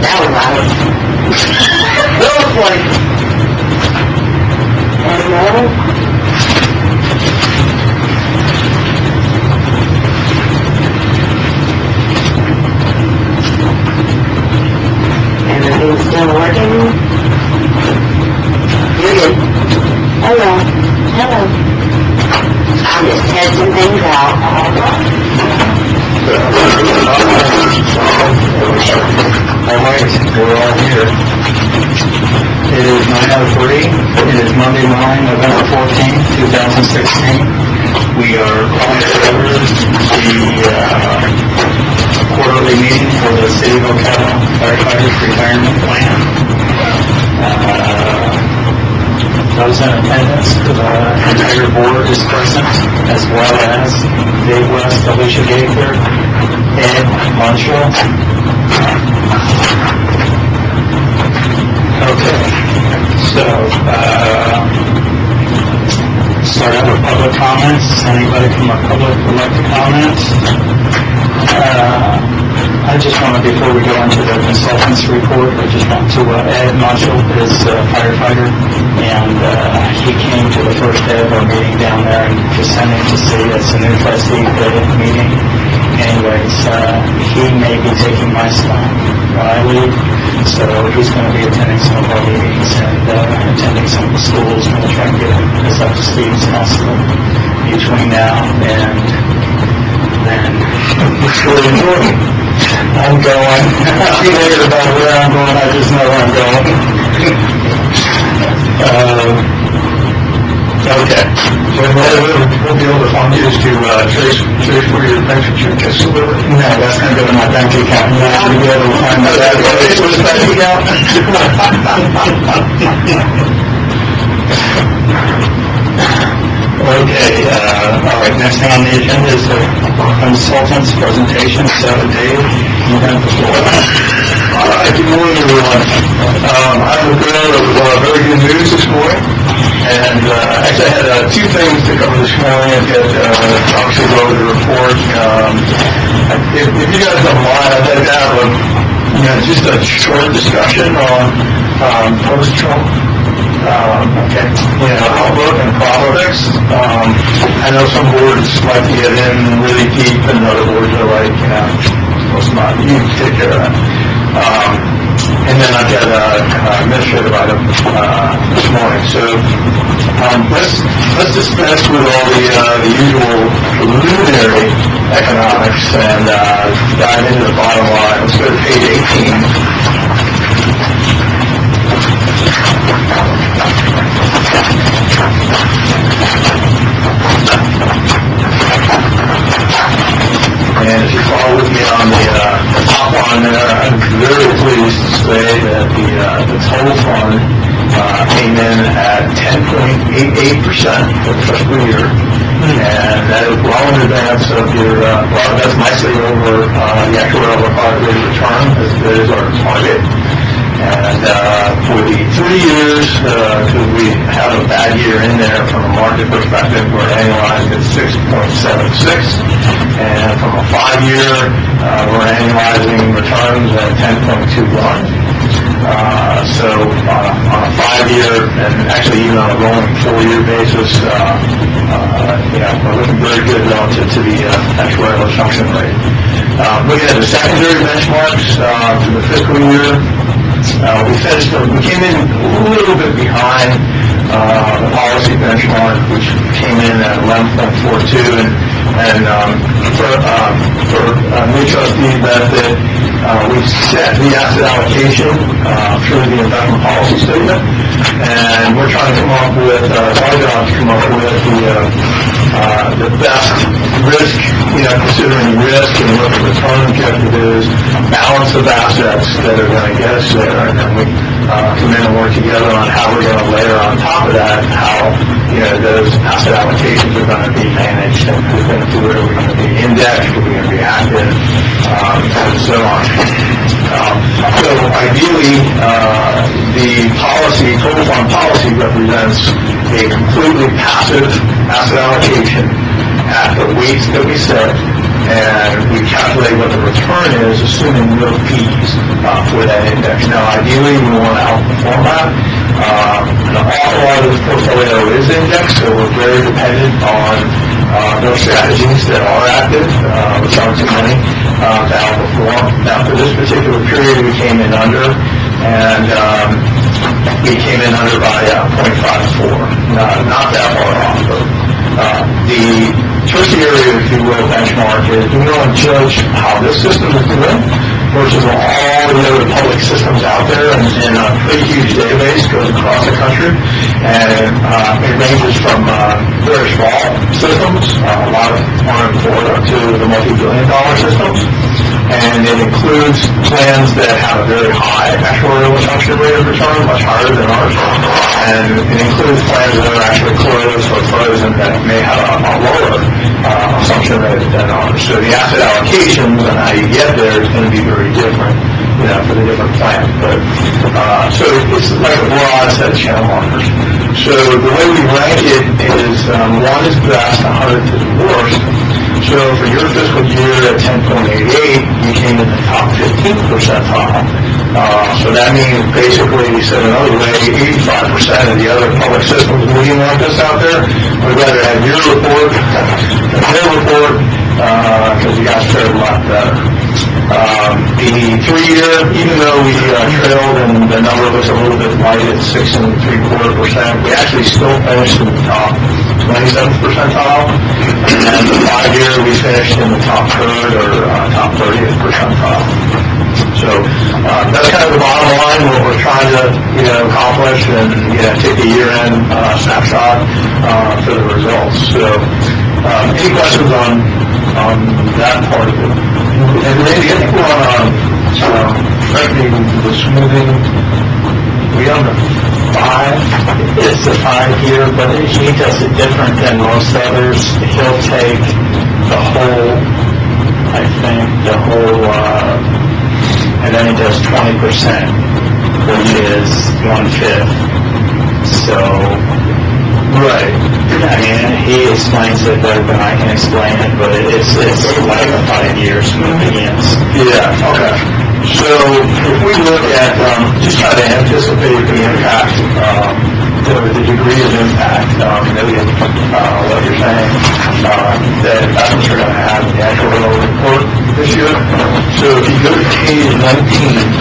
that was loud. That was like, Everything's still working? Muted. Hello. Hello. I'm just testing things out. all right, we're all here. It is 9:03. It is Monday morning, November 14th, 2016. We are calling together the quarterly meeting for the City of Ocala Firefighters Retirement Plan. Those in attendance, the entire board is present, as well as Dave West, Alicia Gaither, Ed Munchell. Okay, so start out with public comments. Anybody from our public would like to comment? I just want to, before we go into the consultant's report, I just want to, Ed Marshall is a firefighter, and he came to the first day of our meeting down there and presented to see it's an interesting meeting. Anyways, he may be taking my spot when I leave, so he's going to be attending some of our meetings and attending some of the schools. We're going to try and get as up to speed as possible between now and then. It's really important. I'm going. I'll be later about where I'm going. I just know where I'm going. Okay. So we'll be able to find you to trace where your pension should get delivered. No, that's going to go to my bank account. You're not going to be able to find my bank account. Okay, all right, next thing on the agenda is the consultant's presentation. So, Dave, you have the floor. All right, good morning, everyone. I have a bit of very good news this morning. And actually, I had two things to cover this morning. I've got, obviously, go over the report. If you guys don't mind, I'd like to have just a short discussion on post-Trump outlook and prospects. I know some boards like to get in really deep, and other boards are like, let's not, you take care of that. And then I've got an administrative item this morning. So let's dispense with all the usual preliminary economics and dive into the bottom line. Let's go to page 18. And if you follow with me on the top line there, I'm very pleased to say that the total fund came in at 10.88% for the fiscal year. And that is well in advance of your, that's nicely over the actuarial required rate of return, as that is our target. And for the 3 years, because we have a bad year in there from a market perspective, we're annualized at 6.76. And from a 5-year, we're annualizing returns at 10.21. So on a 5-year, and actually even on a rolling 4-year basis, we're looking very good relative to the actuarial assumption rate. Looking at the secondary benchmarks for the fiscal year, we came in a little bit behind the policy benchmark, which came in at 11.42, and for new trustee benefit, we set the asset allocation through the investment policy statement, and we're trying to come up with, our job to come up with the best risk, considering risk and what the return objective is, balance of assets that are going to get us there, and then we come in and work together on how we're going to layer on top of that, how those asset allocations are going to be managed, and where are we going to be indexed, are we going to be active, and so on. So ideally, the policy, total fund policy, represents a completely passive asset allocation at the weights that we set and we calculate what the return is, assuming no fees for that index. Now, ideally, we want to outperform that. An awful lot of this portfolio is indexed, so we're very dependent on those strategies that are active, which aren't too many, to outperform. Now, for this particular period, we came in under, and we came in under by 0.54. Not that far off, but the tertiary, if you will, benchmark is we want to judge how this system is doing versus all the other public systems out there, and a pretty huge database goes across the country, and it ranges from very small systems, a lot of are in Florida, to the multi-billion-dollar systems, and it includes plans that have a very high actuarial assumption rate of return, much higher than ours, and it includes plans that are actually closed or frozen that may have a lower assumption rate than ours. So the asset allocations and how you get there is going to be very different, for the different plans. But so it's like a broad set of channel markers. So the way we rank it is 1 is best, 100 is worst. So for your fiscal year at 10.88, you came in the top 15th percentile. So that means basically, said another way, 85% of the other public systems looking like this out there would rather have your report than their report, because you guys fared a lot better. The 3-year, even though we trailed and the number looks a little bit light at 6.75%, we actually still finished in the top 27th percentile, and the 5-year we finished in the top third or top 30th percentile. So that's kind of the bottom line, what we're trying to accomplish, and take a year-end snapshot for the results. So any questions on that part of it? And Randy, I think we're on the smoothing. We on the 5? It's the 5-year, but he does it different than most others. He'll take the whole, and then he does 20%, which is 1/5. So, right. I mean, he explains it better than I can explain it, but it's like a 5-year smoothing. Yeah, okay. So if we look at, just try to anticipate the impact, the degree of impact, what you're saying, that investments are going to have in the actuarial report this year. So if you go to page 19,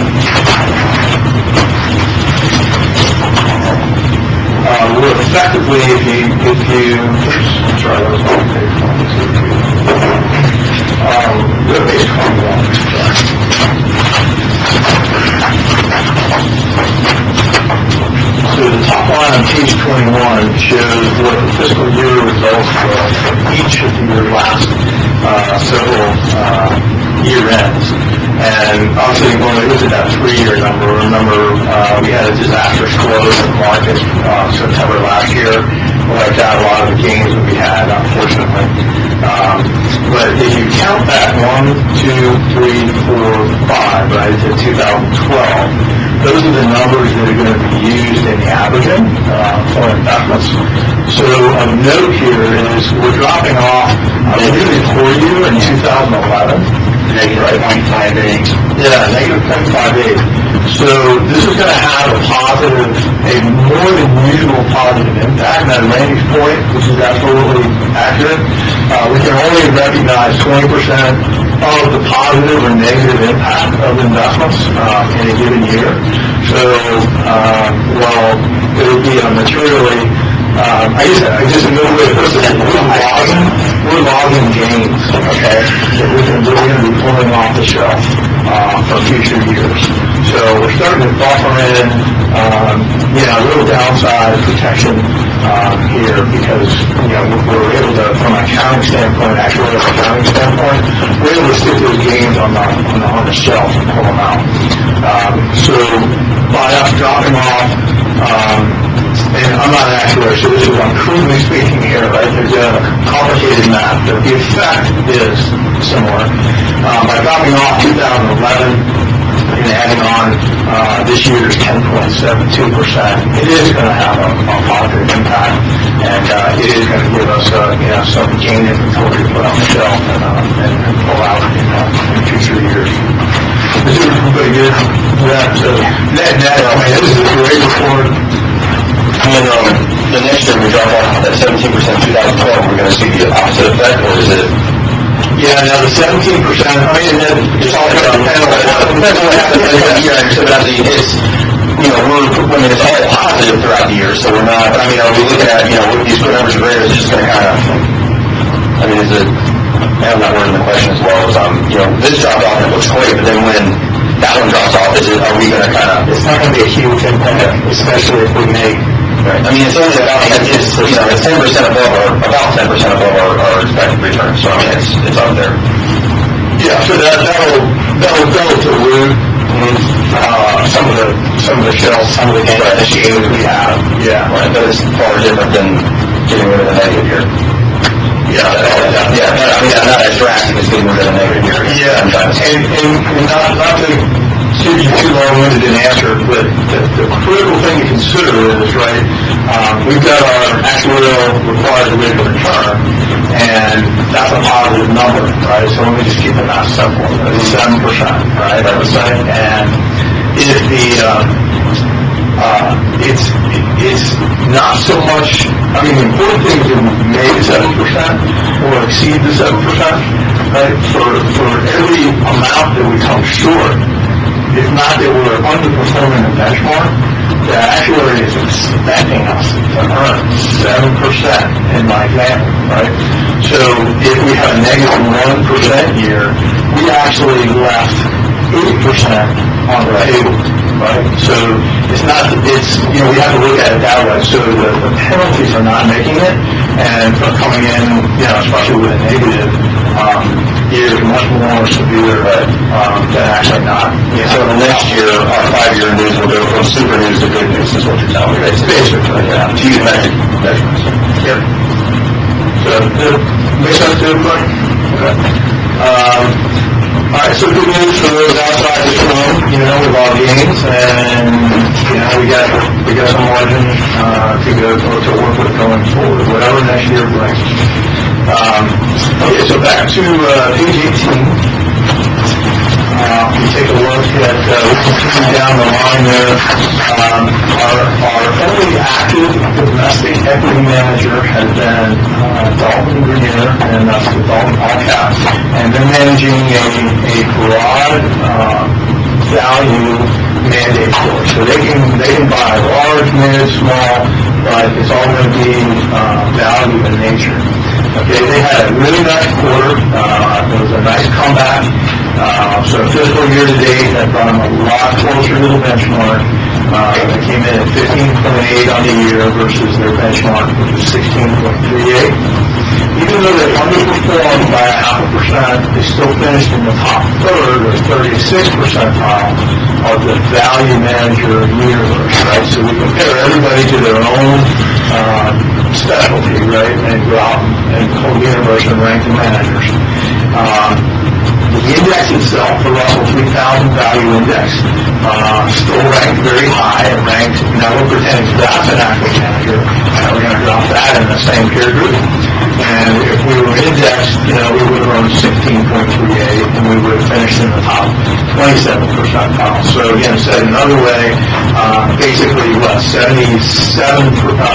we're effectively, sorry, that was on page 22. Go to page 21. So the top line on page 21 shows what the fiscal year results were for each of your last several year ends. And obviously, when we looked at that 3-year number, remember we had a disastrous close in the market September last year. Wiped out a lot of the gains that we had, unfortunately. But if you count that 1, 2, 3, 4, 5, right, to 2012, those are the numbers that are going to be used in the averaging for investments. So of note here is we're dropping off a really poor year in 2011. Negative 0.58. Yeah, negative 0.58. So this is going to have a more than usual positive impact. Now, to Randy's point, which is absolutely accurate, we can only recognize 20% of the positive or negative impact of investments in a given year. So while it would be a materially, I guess another way to put it is we're logging gains, okay, that we're going to be pulling off the shelf for future years. So we're starting to buffer in, a little downside protection here because, we're able to, from an accounting standpoint, actually from an accounting standpoint, we're able to stick those gains on the shelf and pull them out. So by us dropping off, and I'm not an actuary, so this is, I'm crudely speaking here, right? There's a complicated math, but the effect is similar. By dropping off 2011 and adding on this year's 10.72%, it is going to have a positive impact. and it is going to give us some gain inventory to put on the shelf and pull out in future years. Is everybody good with that? So net, I mean, this is a great report. And then the next year we drop off that 17% 2012, we're going to see the opposite effect, or is it? Yeah, now the 17%, I mean, it's all going to depend on what happens in the year. It's, it's all positive throughout the year, so we're not, but I mean, are we looking at, what these numbers are great, is it just going to kind of, is it, I'm not wording the question as well as, this dropped off and it looks great, but then when that one drops off, are we going to kind of... It's not going to be a huge impact, especially if we make... Right. I mean, it's only about, it's 10% above about 10% above our expected return, so I mean, it's up there. Yeah, so that'll dilute some of the shells, some of the gain initiatives we have. Yeah, right. But it's far different than getting rid of the negative year. Not as drastic as getting rid of the negative year. Yeah, and not to give you too long-winded an answer, but the critical thing to consider is, right, we've got our actuarial required rate of return, and that's a positive number, right? So let me just keep the math simple. It's 7%, right? I was saying, and if it's not so much, I mean, the important thing is that we've made 7% or exceed the 7%, right? For every amount that we come short, if not that we're underperforming the benchmark, the actuary is expecting us to earn 7% in my example, right? So if we have a negative 1% year, we actually left 8% on the table, right? So we have to look at it that way. So the penalties are not making it, and for coming in, especially with a negative year, much more severe than actually not. So the next year, our 5-year news will go from super news to good news, is what you're telling me, basically. Yeah. To use metric measurements. Yep. So, makes sense to everybody? Okay. All right, so good news for those outside this room, with all gains, and, we got some margin to work with going forward, whatever next year brings. Okay, so back to page 18. We take a look at, we continue down the line there. Our only active domestic equity manager has been Dalton Grenier, and that's the Dalton all caps, and they're managing a broad value mandate for us. So they can buy large, mid, small, but it's all going to be value in nature. Okay, they had a really nice quarter. It was a nice comeback. So fiscal year to date, that brought them a lot closer to the benchmark. They came in at 15.8 on the year versus their benchmark, which was 16.38. Even though they underperformed by 0.5%, they still finished in the top third, or 36th percentile of the value manager universe, right? So we compare everybody to their own specialty, right, and go out and whole universe and rank the managers. The index itself, the Russell 3000 Value Index, still ranked very high. It ranked, now we're pretending that's an active manager, and we're going to drop that in the same peer group. And if we were indexed, we would have earned 16.38, and we would have finished in the top 27th percentile. So again, said another way, basically, 73%,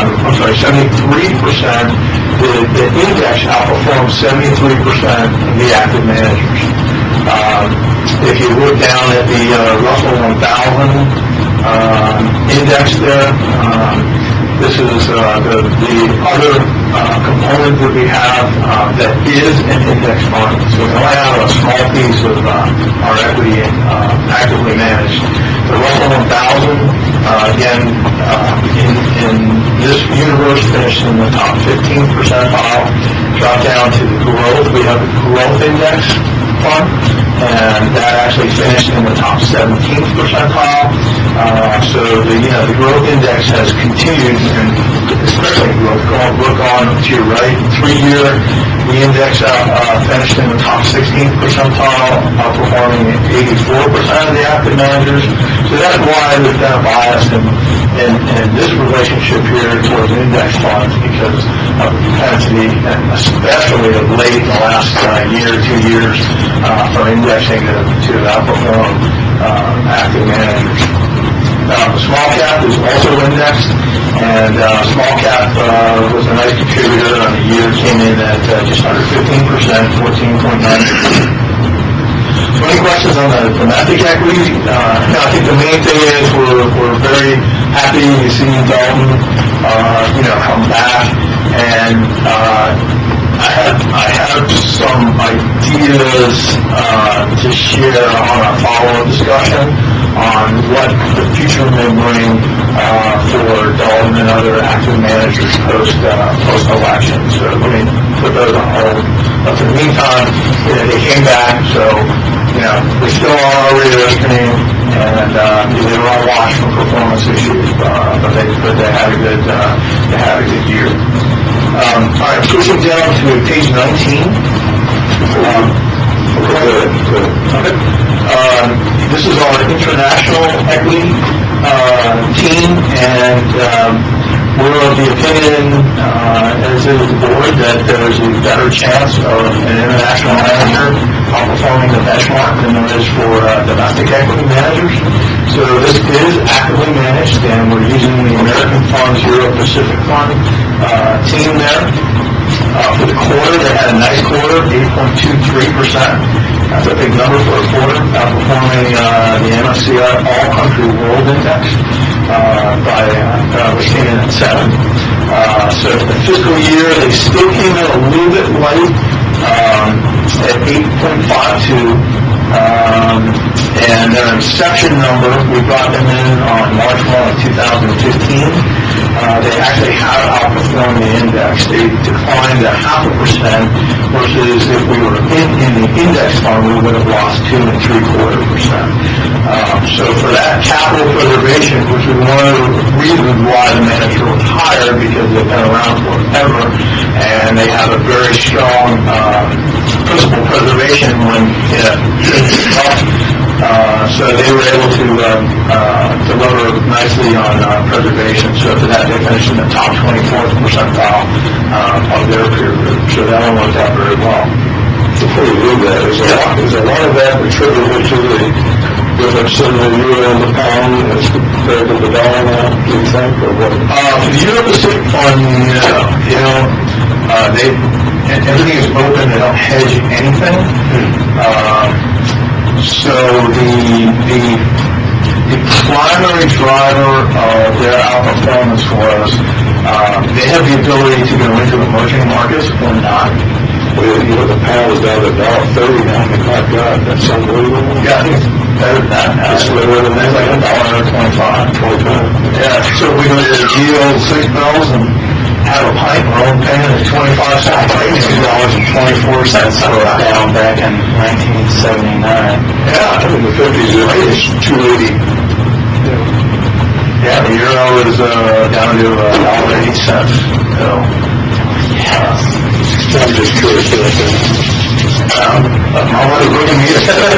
the index outperforms 73% of the active managers. If you look down at the Russell 1000 index there, this is the other component that we have that is an index fund. So we only have a small piece of our equity actively managed. The Russell 1000, again, in this universe, finished in the top 15th percentile. Drop down to the growth. We have the growth index fund, and that actually finished in the top 17th percentile. So the growth index has continued, and especially growth, look on to your right, 3-year The index finished in the top 16th percentile, outperforming 84% of the active managers. So that's why there's been a bias in this relationship here towards index funds, because of the propensity, and especially of late in the last year, 2 years, for indexing to outperform active managers. Small cap is also indexed, and small cap was a nice contributor on the year, came in at just under 15%, 14.9%. So any questions on the domestic equity? I think the main thing is we're very happy to see Dalton, come back, and I have some ideas to share on our follow-up discussion on what the future may bring for Dalton and other active managers post-election. So let me put those on hold. But for the meantime, they came back, so they're still on our radar screen, and they were on watch for performance issues, but they had a good year. All right, switching down to page 19. This is our international equity team, and we're of the opinion, as is the board, that there's a better chance of an international manager outperforming the benchmark than there is for domestic equity managers. So this is actively managed, and we're using the American Funds Euro Pacific Fund team there. For the quarter, they had a nice quarter, 8.23%. That's a big number for a quarter, outperforming the MSCI All-Country World Index, which came in at 7. So for the fiscal year, they still came in a little bit light at 8.52. And their inception number, we brought them in on March 1 of 2015. They actually have outperformed the index. They declined 0.5%, versus if we were in the index fund, we would have lost 2.75%. So for that capital preservation, which is one of the reasons why the manager was hired, because they've been around forever, and they have a very strong principal preservation when so they were able to deliver nicely on preservation. So for that, they finished in the top 24th percentile of their peer group. So that one worked out very well. Before you do that, is a lot of that attributable to the difference in the euro and the pound as compared to the dollar now, do you think, or what? For the Euro Pacific Fund, everything is open. They don't hedge anything. So the primary driver of their outperformance was they have the ability to go into emerging markets or not. Well, the pound is down to $1.30 now. My God, that's unbelievable. Yeah, I think it's better than that now. It's like $1.25. Yeah, so we go to the deal 6 bells and have a pint. We're only paying at 25 cents. $2.24 for a pound back in 1979. Yeah, in the 50s, the rate is $2.80. Yeah, the euro is down to $1.80. So, I'm just curious about that. My mother's looking at me.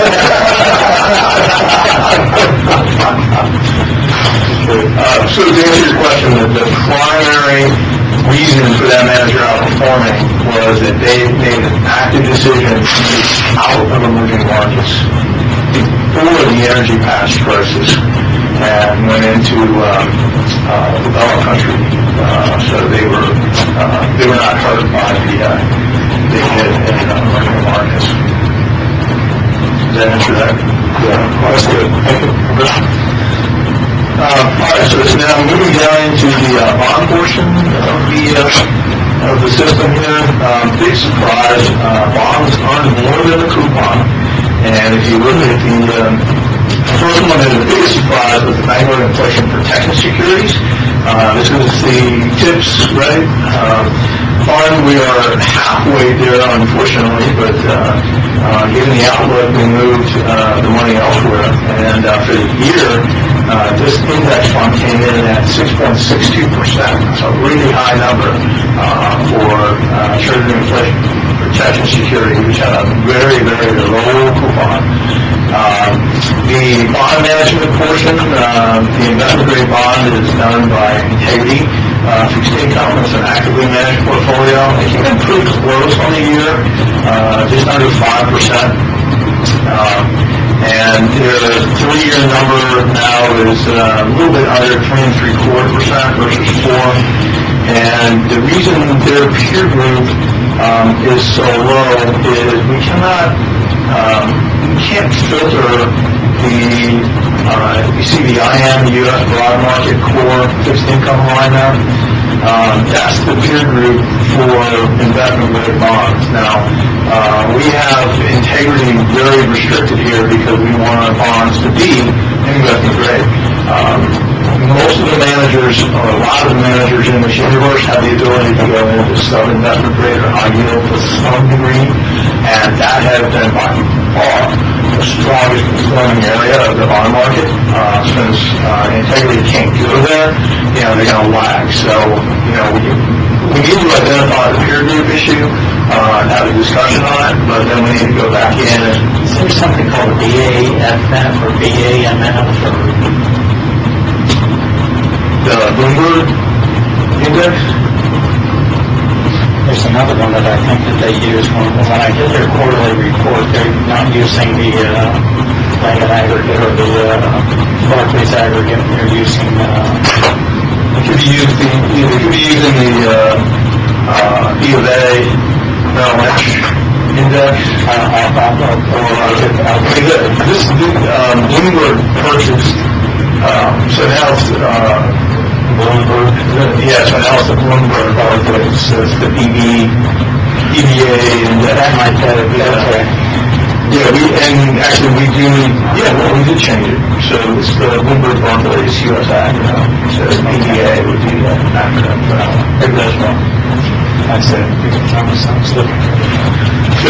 So to answer your question, the primary reason for that manager outperforming was that they made an active decision to move out of emerging markets before the energy patch crisis and went into developed country. So they were not hurt by the hit in emerging markets. Does that answer that? Yeah, that's good. Thank you. All right, so now moving down into the bond portion of the system here. Big surprise, bonds earned more than the coupon. And if you look at the first one, the biggest surprise was the Vanguard Inflation Protection Securities. This is the TIPS, right? Fund, we are halfway there, unfortunately, but given the outlook, we moved the money elsewhere. And for the year, this index fund came in at 6.62%. That's a really high number for Treasury inflation protection security, which had a very, very low coupon. The bond management portion, the investment grade bond is done by Integrity Fixed Income. It's an actively managed portfolio. It came in pretty close on the year, just under 5%. And their 3-year number now is a little bit under 3.75% versus 4%. And the reason their peer group is so low is we can't filter you see the IM, U.S. broad market core fixed income line there. That's the peer group for investment grade bonds. Now, we have Integrity very restricted here because we want our bonds to be investment grade. Most of the managers, or a lot of the managers in this universe, have the ability to go into sub-investment grade or high yield to some degree, and that has been by far the strongest performing area of the bond market. Since Integrity can't go there, they're going to lag. So, we need to identify the peer group issue and have a discussion on it, but then we need to go back in. Is there something called a BAFF or BAMF or the Bloomberg Index? There's another one that I think that they use when I get their quarterly report. They're not using the Langham aggregate or the Barclays aggregate. They're using It could be using the E of A Merrill Lynch Index. Bloomberg purchased. So now it's Bloomberg. Yeah, so now it's the Bloomberg Barclays. So it's the EBA, and that might be okay. Yeah, we did change it. So it's the Bloomberg Barclays US acronym. So EBA would be the acronym for that one. Maybe that's wrong. That's it. So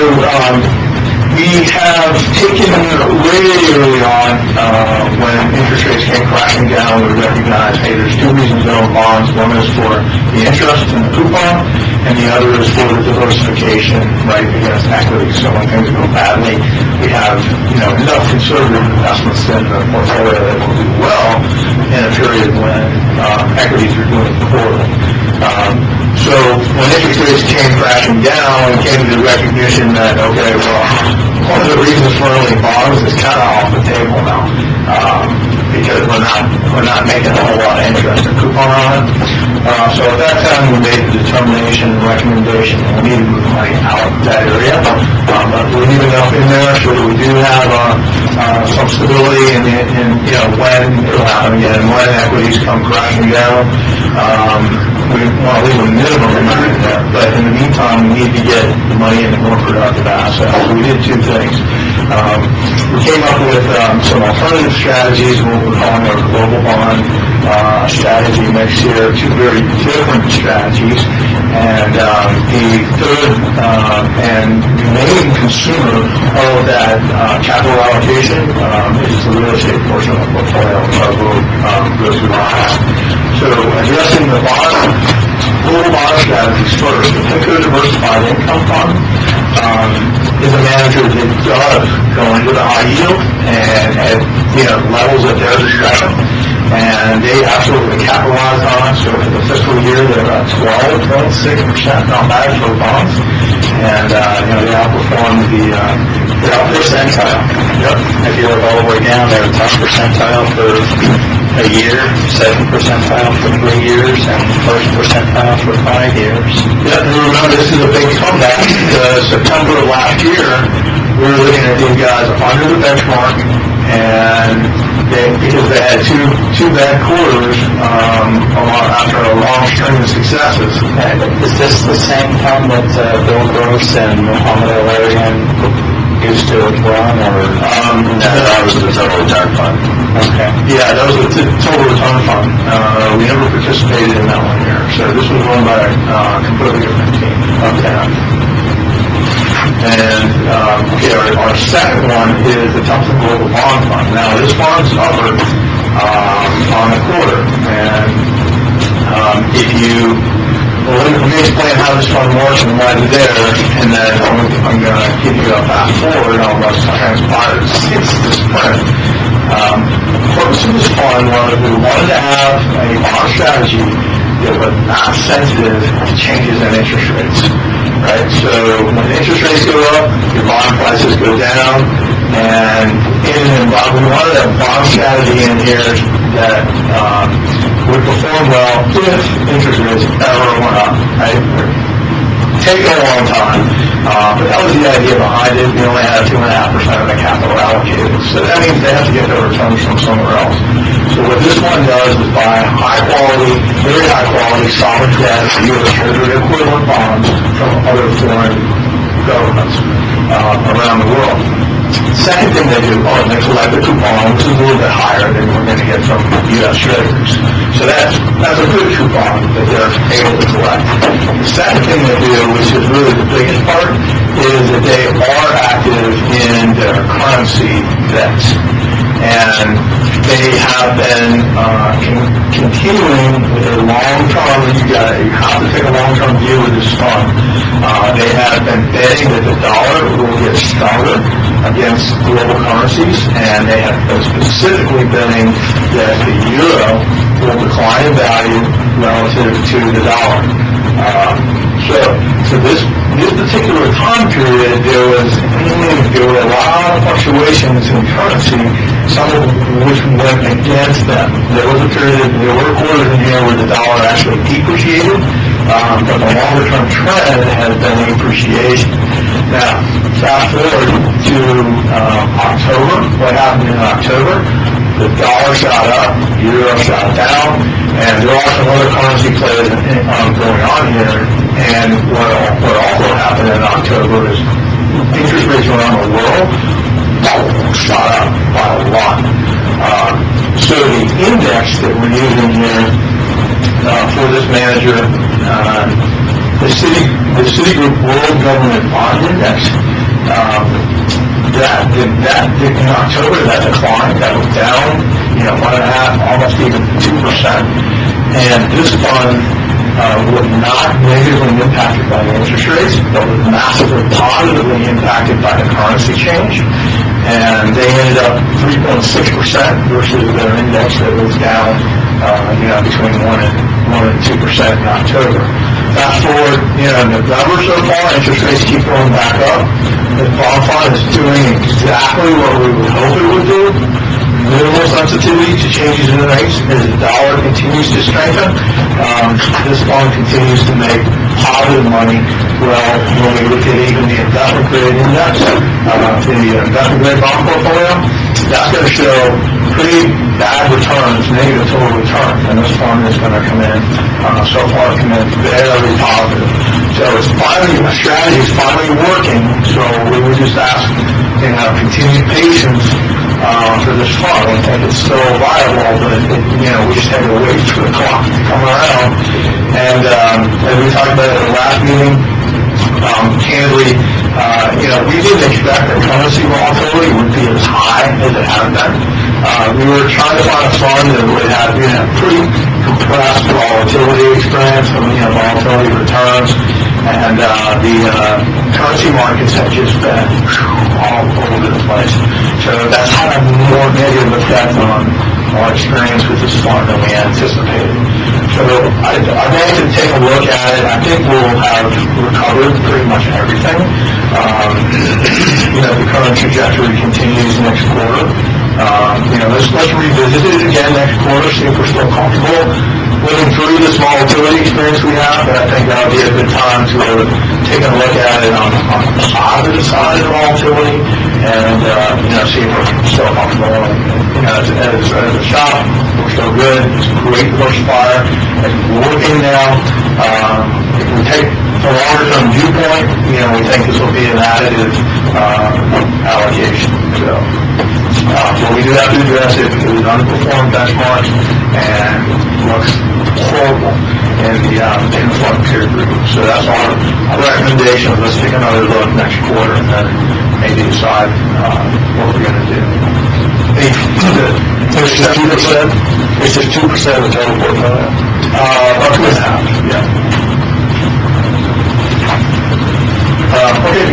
we have taken way early on when interest rates came crashing down, we recognized, hey, there's 2 reasons to own bonds. One is for the interest and the coupon, and the other is for the diversification, right, against equities. So when things go badly, we have enough conservative investments in the portfolio that will do well in a period when equities are doing poorly. So when interest rates came crashing down, we came to the recognition that, okay, well, one of the reasons for owning bonds is kind of off the table now, because we're not making a whole lot of interest and coupon on it. So at that time, we made the determination and recommendation that we need to move money out of that area. But we're leaving enough in there so that we do have some stability in when it'll happen again, when equities come crashing down. We want to leave a minimum amount in there, but in the meantime, we need to get the money into more productive assets. So we did 2 things. We came up with some alternative strategies, what we're calling our global bond strategy mix here, 2 very different strategies. And the third and main consumer of that capital allocation is the real estate portion of the portfolio, which I will go through last. So addressing the global bond strategies first, the PIMCO Diversified Income Fund is a manager that does go into the high yield and at levels at their discretion, and they absolutely capitalize on it. So for the fiscal year, they're at 12.6%, not bad for bonds, and they outperformed the percentile. Yep. If you look all the way down, they're top percentile for a year, 2nd percentile for 3 years, and 1st percentile for 5 years. Yeah, and remember, this is a big comeback because September of last year, we were looking at these guys under the benchmark, and because they had two bad quarters after a long string of successes. Is this the same fund that Bill Gross and Muhammad El-Arian used to run, or? No, that was the Total Return Fund. Okay. Yeah, that was the Total Return Fund. We never participated in that one here. So this was run by a completely different team. Okay. And our second one is the Thompson Global Bond Fund. Now, this fund suffered on the quarter, and if you Well, let me explain how this fund works and why it's there, and then I'm going to give you a fast forward on what transpired since this print. The purpose of this fund was we wanted to have a bond strategy that was not sensitive to changes in interest rates, right? So when interest rates go up, your bond prices go down, and we wanted a bond strategy in here that would perform well if interest rates ever went up, right? Taking a long time, but that was the idea behind it. We only had 2.5% of the capital allocated, so that means they have to get their returns from somewhere else. So what this one does is buy high quality, very high quality sovereign debt, U.S. Treasury equivalent bonds from other foreign governments around the world. Second thing they do, they collect the coupon, which is a little bit higher than we're going to get from U.S. Treasuries. So that's a good coupon that they're able to collect. The second thing they do, which is really the biggest part, is that they are active in their currency debts. And they have been continuing with a long-term, you have to take a long-term view with this fund. They have been betting that the dollar will get stronger against global currencies, and they have been specifically betting that the euro will decline in value relative to the dollar. So this particular time period, there were a lot of fluctuations in currency, some of which went against them. There were quarters in here where the dollar actually depreciated, but the longer-term trend has been appreciation. Now, fast forward to October. What happened in October? The dollar shot up, the euro shot down, and there are some other currency plays going on here. And what also happened in October is interest rates around the world shot up by a lot. So the index that we're using here for this manager, the Citigroup World Government Bond Index, that in October, that declined, that was down, 1.5%, almost even 2%. And this fund was not negatively impacted by the interest rates, but was massively positively impacted by the currency change. And they ended up 3.6% versus their index that was down, between 1% and 2% in October. Fast forward, in November so far, interest rates keep going back up. The bond fund is doing exactly what we would hope it would do. Minimal sensitivity to changes in the rates as the dollar continues to strengthen. This fund continues to make positive money. Well, when we look at even the investment grade index, the investment grade bond portfolio, that's going to show pretty bad returns, negative total returns, and this fund is going to come in very positive. So it's finally, a strategy is finally working, so we would just ask, continued patience for this fund. I think it's still viable, but we just had to wait for the clock to come around. And as we talked about at the last meeting, candidly, we didn't expect that currency volatility would be as high as it has been. We were trying to find a fund that would have pretty compressed volatility experience, volatility returns, and the currency markets have just been all over the place. So that's had a more negative effect on our experience with this fund than we anticipated. So I'd like to take a look at it. I think we'll have recovered pretty much everything. The current trajectory continues next quarter. Let's revisit it again next quarter, see if we're still comfortable living through this volatility experience we have, but I think that'll be a good time to take a look at it on the positive side of volatility and, see if we're still comfortable. As a shop, we're still good. It's a great diversifier. It's working now. If we take a longer-term viewpoint, we think this will be an additive allocation. So, but we do have to address it. It was underperformed benchmarks and looks horrible in the fund peer group. So that's our recommendation. Let's take another look next quarter and then maybe decide what we're going to do. It's just 2%? It's just 2% of the total portfolio? About 2.5%, yeah.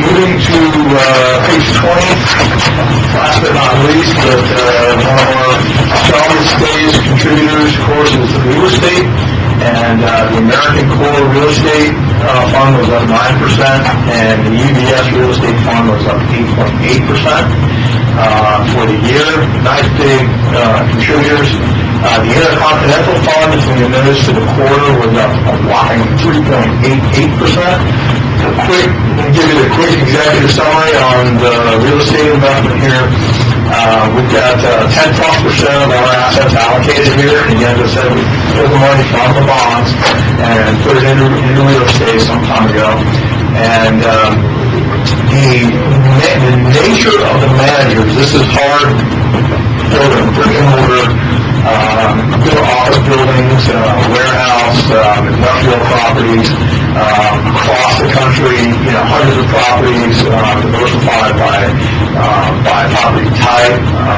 Moving to page 20, last but not least, but one of our strongest days contributors, of course, is the real estate. And the American Core Real Estate Fund was up 9%, and the UBS Real Estate Fund was up 8.8% for the year. Nice big contributors. The Intercontinental Fund, as you notice, for the quarter was up a whopping 3.88%. Give you a quick executive summary on the real estate investment here. We've got 10+% of our assets allocated here. Again, as I said, we pulled the money from the bonds and put it into real estate some time ago. And the nature of the managers, this is hard building, brick and mortar, office buildings, warehouse, industrial properties, across the country, hundreds of properties, diversified by property type,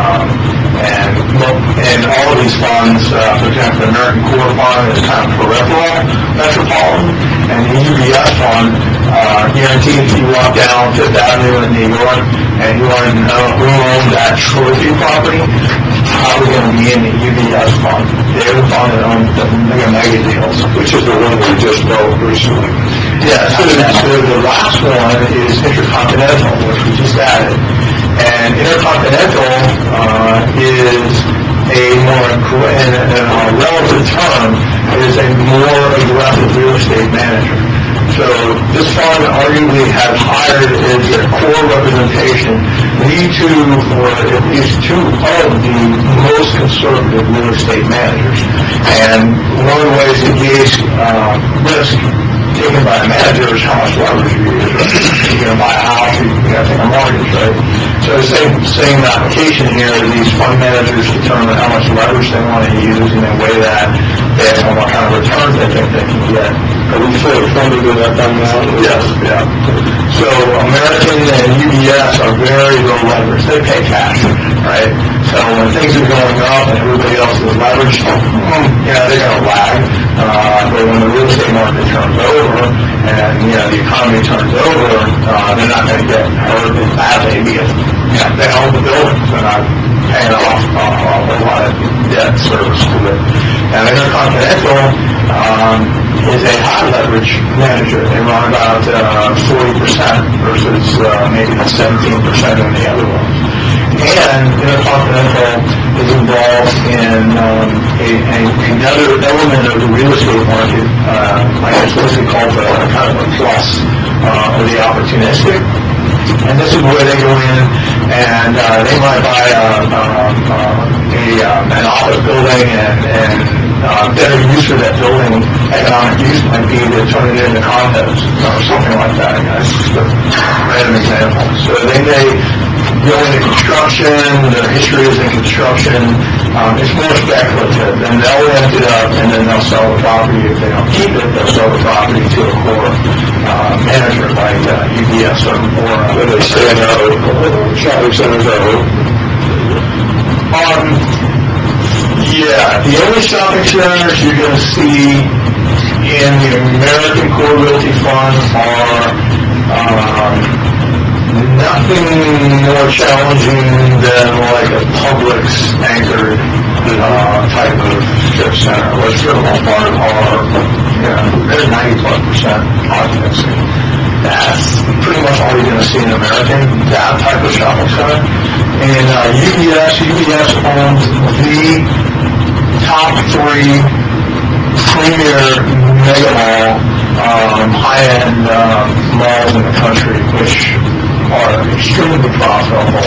and all of these funds, for example, the American Core Fund is kind of peripheral metropolitan, and the UBS Fund, guaranteed if you walk down Fifth Avenue in New York and you want to know who owns that trophy property, probably going to be in the UBS Fund. They're the fund that owns the mega deals, which is the one we just built recently. Yeah, so the last one is Intercontinental, which we just added. And Intercontinental is a more, in a relative term, is a more aggressive real estate manager. So this fund arguably has hired as their core representation or at least two of the most conservative real estate managers. And one of the ways to gauge risk taken by a manager is how much leverage you use. You're going to buy a house, you got to take a mortgage, right? So the same application here, these fund managers determine how much leverage they want to use and then weigh that based on what kind of returns they think they can get. Are we fully funded with that done now? Yes, yeah. So American and UBS are very low leverage. They pay cash, right? So when things are going up and everybody else is leveraged, they're going to lag. But when the real estate market turns over and the economy turns over, they're not going to get hurt as badly because they own the buildings. They're not paying off a whole lot of debt service to it. And Intercontinental is a high leverage manager. They run about 40% versus maybe the 17% in the other ones. And Intercontinental is involved in another element of the real estate market, I guess what we call kind of a plus, or the opportunistic. And this is where they go in and they might buy an office building and better use for that building, economic use might be to turn it into condos or something like that. That's just a random example. So they may go into construction, their history is in construction, it's more speculative, and they'll rent it up and then they'll sell the property. If they don't keep it, they'll sell the property to a core manager like UBS or when they stay in shopping centers are open. The only shopping centers you're going to see in the American Core Realty Fund are nothing more challenging than like a Publix anchored type of strip center. Let's go Walmart they're 90+% occupancy. That's pretty much all you're going to see in American, that type of shopping center. And UBS owns the top 3 premier mega mall, high-end malls in the country, which are extremely profitable.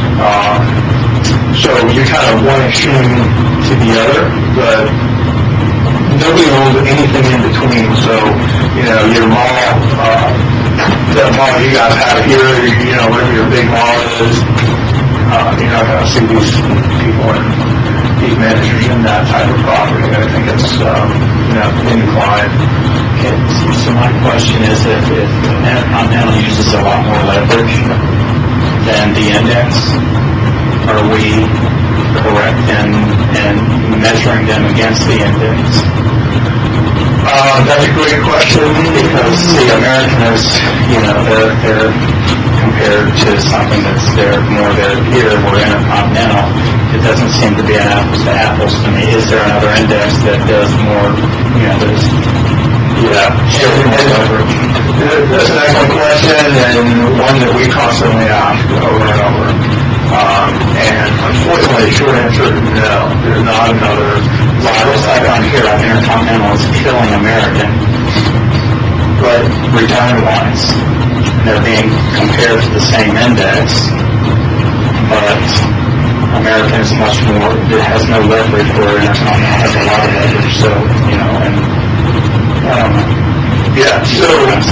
So you're kind of one extreme to the other, but nobody owns anything in between. So, your mall, the mall you guys have here, whatever your big mall is, you're not going to see these people and these managers in that type of property. I think it's, in decline. Okay. So my question is, if Intercontinental uses a lot more leverage than the index, are we correct in measuring them against the index? That's a great question because the American is, they're compared to something that's more there here, more Intercontinental, it doesn't seem to be an apples to apples to me. Is there another index that does more, there's leverage? That's an excellent question, and one that we constantly ask over and over. And unfortunately, the short answer is no. There's not another. Well, it looks like on here, Intercontinental is killing American, but return-wise, they're being compared to the same index, but American is much more, it has no leverage, where Intercontinental has a lot of leverage, so, and I don't know. Yeah, so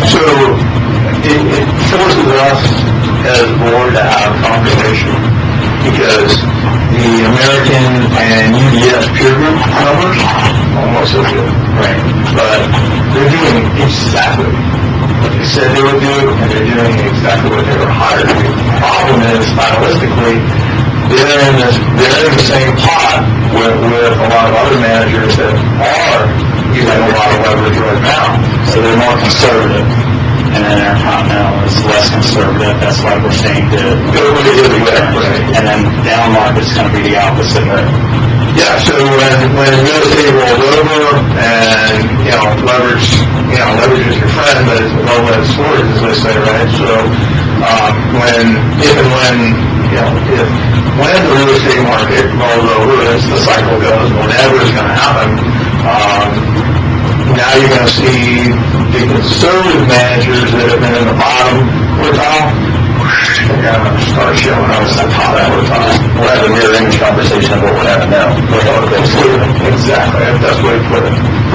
it forces us as a board to have a conversation, because the American and UBS peer group numbers almost so good, right? But they're doing exactly what they said they would do, and they're doing exactly what they were hired to do. The problem is, stylistically, they're in the same pot with a lot of other managers that are using a lot of leverage right now. So they're more conservative, and then Intercontinental is less conservative. That's why we're saying to go with the other way, right? And then down market's going to be the opposite way. Yeah, so when real estate rolls over and, leverage is your friend, but it's a double-edged sword, as they say, right? So, when the real estate market rolls over, as the cycle goes, whenever it's going to happen, now you're going to see the conservative managers that have been in the bottom quartile, they're going to start showing up at the top quartile. We'll have a mirror image conversation of what would happen now. Exactly, that's the way to put it.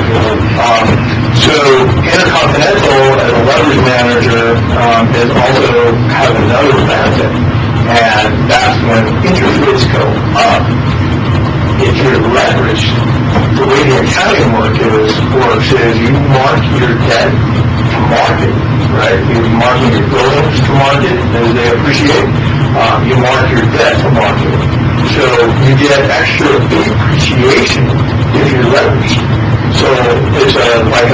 So Intercontinental, as a leverage manager, is also has another benefit, and that's when interest rates go up. If you're leveraged, the way the accounting works is you mark your debt to market, right? You're marking your buildings to market as they appreciate. You mark your debt to market. So you get extra appreciation if you're leveraged. So it's like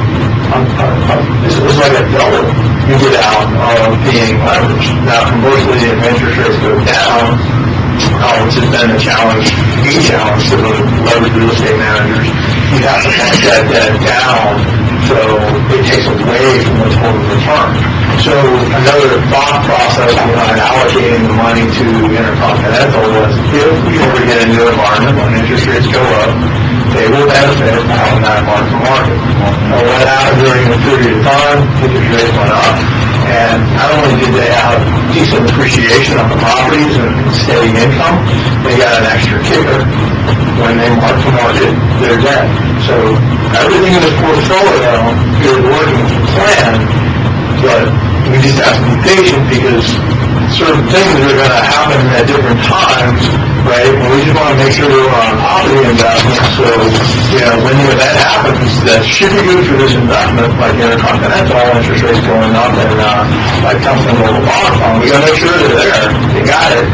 a double you get out of being leveraged. Now, conversely, if interest rates go down, which has been a challenge to the leveraged real estate managers, you have to mark that debt down, so it takes away from the total return. So another thought process behind allocating the money to Intercontinental was, if we ever get a new environment when interest rates go up, they will benefit from that mark-to-market. Now, what happened during the period of time, interest rates went up, and not only did they have decent appreciation on the properties and steady income, they got an extra kicker when they mark-to-market their debt. So everything in the portfolio is working to plan, but we just have to be patient, because certain things are going to happen at different times, right? And we just want to make sure that we're on top of the investment. So, when the event happens that should be good for this investment, like Intercontinental, interest rates going up, and like Continental Bond Fund, we got to make sure they're there. They got it.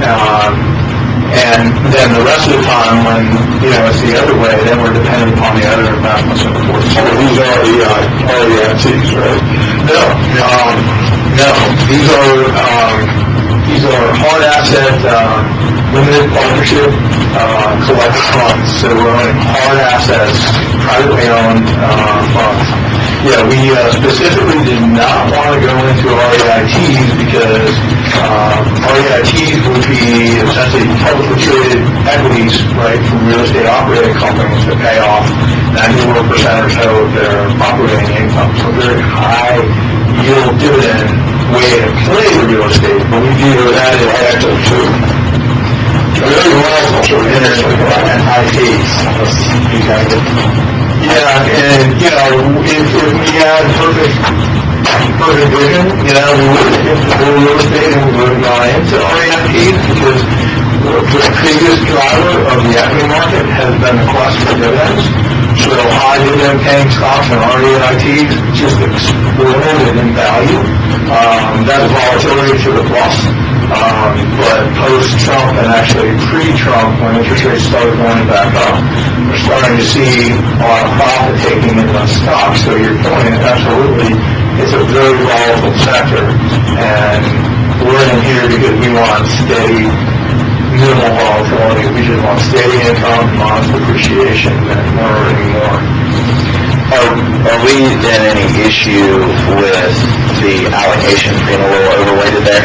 And then the rest of the time, when it's the other way, then we're dependent upon the other investments in the portfolio. These are the REITs, right? No. These are hard asset, limited partnership, collective funds. So we're owning hard assets, privately owned funds. Yeah, we specifically did not want to go into REITs, because REITs would be essentially publicly traded equities, right, from real estate operating companies to pay off 91% or so of their operating income. So very high yield dividend way to play the real estate, but we view that as active too. Very well, and high fees. Yeah, and if we had perfect vision, we would have hit the full real estate and we would have gone into REITs, because the biggest driver of the equity market has been the quest for dividends. So high dividend paying stocks and REITs just exploded in value. That's volatility to the plus. But post-Trump, and actually pre-Trump, when interest rates started going back up, we're starting to see a lot of profit taking in those stocks. So your point, absolutely, it's a very volatile sector, and we're in here because we want steady, minimal volatility. We just want steady income, modest depreciation, and we're earning more. Are we in any issue with the allocation being a little overweighted there?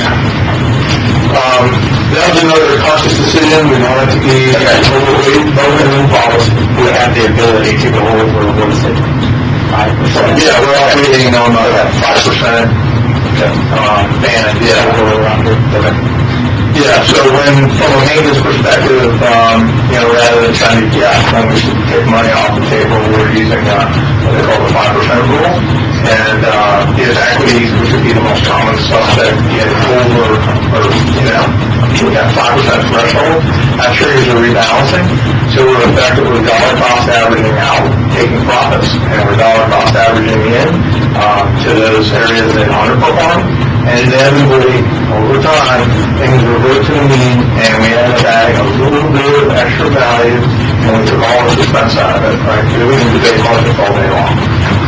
That was another conscious decision. We wanted to be overweight, lower than policy. We have the ability to go over, what is it, 5%? Yeah, we're operating on a 5% band, Over or under. Yeah, so from a maintenance perspective, rather than trying to guess when we should take money off the table, we're using what they call the 5% rule. And if equities, which would be the most common suspect, get over, that 5% threshold, that triggers a rebalancing. So we're effectively dollar cost averaging out, taking profits, and we're dollar cost averaging in to those areas that underperform. And inevitably, over time, things revert to the mean, and we end up adding a little bit of extra value, and we took all the suspense out of it, right? Because we can debate markets all day long.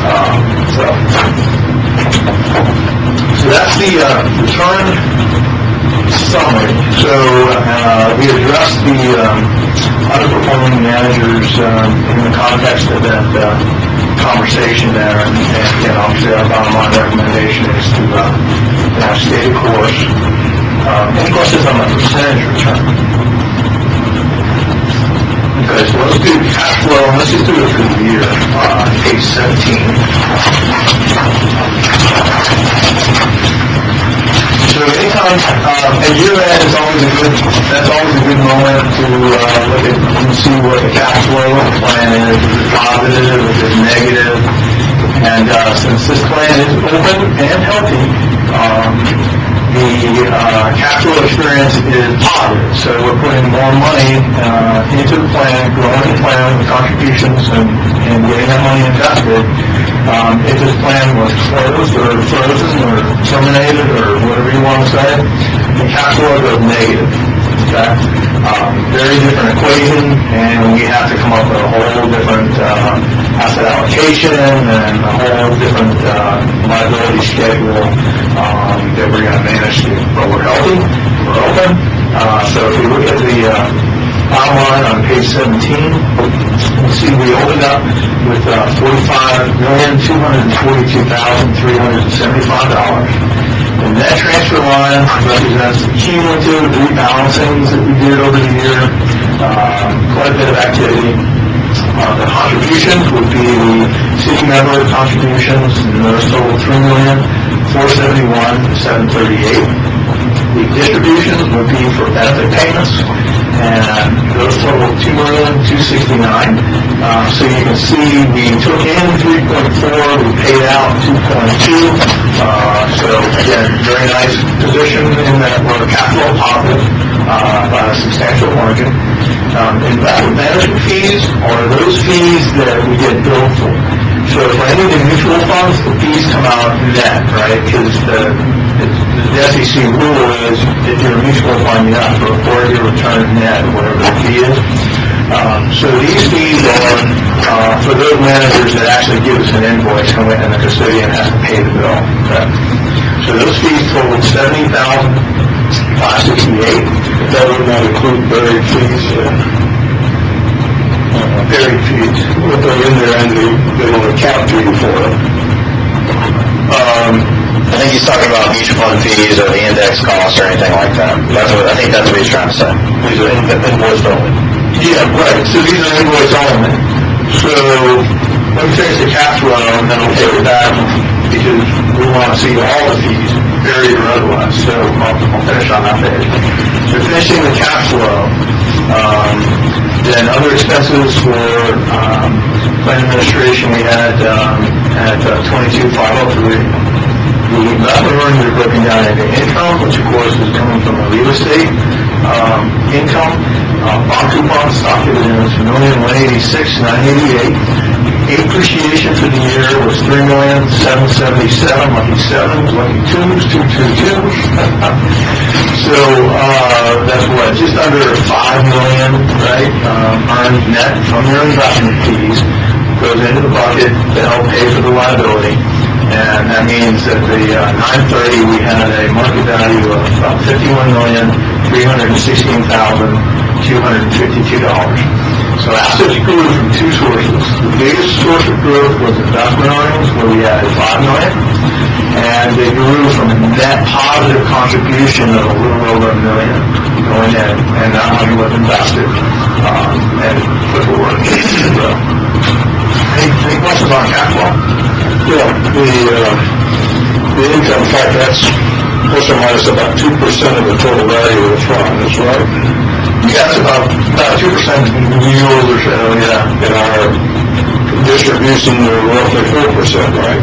So that's the return summary. So we addressed the underperforming managers in the context of that conversation there, and obviously our bottom line recommendation is to stay the course. Any questions on the percentage return? Okay, so let's do cash flow. Let's just do it for the year. Page 17. So anytime, at year-end is always that's always a good moment to look at and see what the cash flow plan is. Is it positive? Is it negative? And since this plan is open and healthy, the cash flow experience is positive. So we're putting more money into the plan, growing the plan with contributions and getting that money invested. If this plan was closed or frozen or terminated or whatever you want to say, the cash flow goes negative. Okay? Very different equation, and we have to come up with a whole different asset allocation and a whole different liability schedule that we're going to manage to. But we're healthy, we're open. So if you look at the bottom line on page 17, you see we opened up with $45,242,375. The net transfer line represents the cumulative rebalancings that we did over the year, quite a bit of activity. The contributions would be the city member contributions, and those total $3,471,738. The distributions would be for benefit payments, and those total $2,269,000. So you can see we took in 3.4, we paid out 2.2. So again, very nice position in that we're cash flow positive by a substantial margin. Investment management fees are those fees that we get billed for. So for any of the mutual funds, the fees come out net, right? Because the SEC rule is if you're a mutual fund, you have to report your return net, whatever the fee is. So these fees are for those managers that actually give us an invoice and the custodian has to pay the bill. Okay? So those fees totaled $70,568. That would not include buried fees. Buried fees. With those in there and they don't account to you for it. I think he's talking about mutual fund fees or the index costs or anything like that. I think that's what he's trying to say. These are invoice only. Yeah, right. So these are invoice only. So let me finish the cash flow and then I'll take it back because we want to see all the fees, buried or otherwise. So I'll finish on that page. So finishing the cash flow, then other expenses for plan administration we had at 22,503. The investment earnings are broken down into income, which of course is coming from the real estate income. Bond coupons, stock dividends, $1,186,988. Appreciation for the year was $3,777,000, lucky sevens, lucky twos, 222. So that's what, just under $5 million, right? Earned net from your investment fees goes into the bucket to help pay for the liability. And that means that the 9/30, we had a market value of about $51,316,252. So assets grew from two sources. The biggest source of growth was investment earnings, where we added $5 million, and they grew from a net positive contribution of a little over $1 million going in, and that money was invested and put to work. Any questions on cash flow? Yeah, the income tax, that's plus or minus about 2% of the total value of the fund, that's right? Yeah, it's about 2% yield or so, yeah. And our distributions are roughly 4%, right?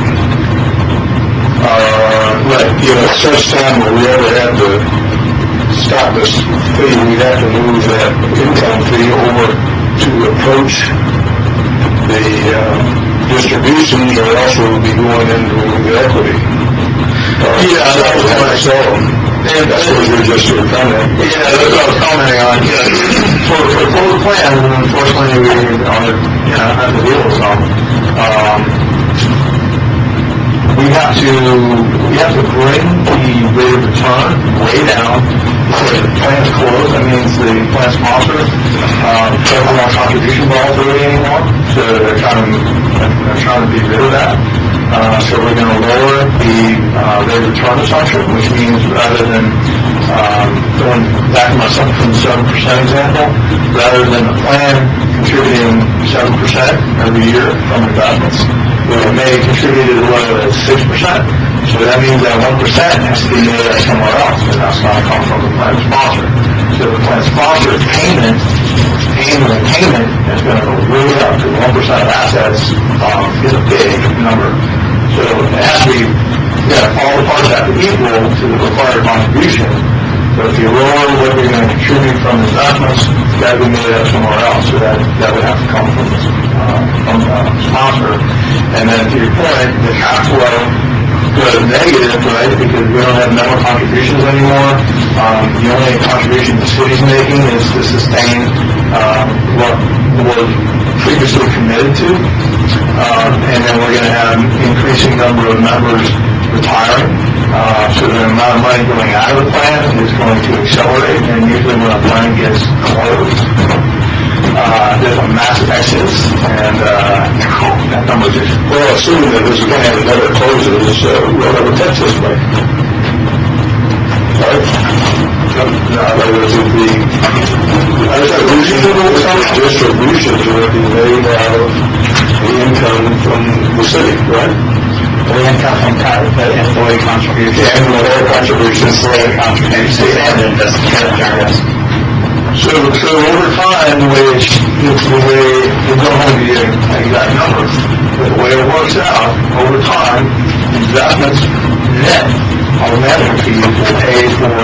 Right. At such time when we ever had to stop this fee, we'd have to move that income fee over to approach the distributions, or else we would be going into the equity. Yeah, that was what I saw. And that's what you're just sort of commenting. Yeah, that's what I was commenting on. Yeah. For forward plans, unfortunately, we have to deal with some. We have to bring the rate of return way down before the plan's closed. That means the plan sponsor doesn't want contribution volatility anymore. So they're trying to be rid of that. So we're going to lower the rate of return assumption, which means rather than going back to my 7% example, rather than the plan contributing 7% every year from investments, we may contribute as low as 6%. So that means that 1% has to be made up somewhere else, and that's going to come from the plan sponsor. So the plan sponsor's payment is going to go way up to 1% of assets is a big number. So it has to be, all the parts have to equal to the required contribution. But if you lower what you're going to contribute from investments, that would be made up somewhere else. So that would have to come from the sponsor. And then to your point, the cash flow goes negative, right? Because we don't have member contributions anymore. The only contribution the city's making is to sustain what was previously committed to. And then we're going to have an increasing number of members retiring. So the amount of money going out of the plan is going to accelerate, and usually when a plan gets closed, there's a massive exodus, and that number just... Well, assuming that this plan never closes, we'll never touch this way. Right? In other words, if the distributions will be made out of the income from the city, right? The income from the employee contributions. Yeah, employee contributions. And investment. So over time, the way you don't want to be an exact number, but the way it works out, over time, investments net on the management fees will pay for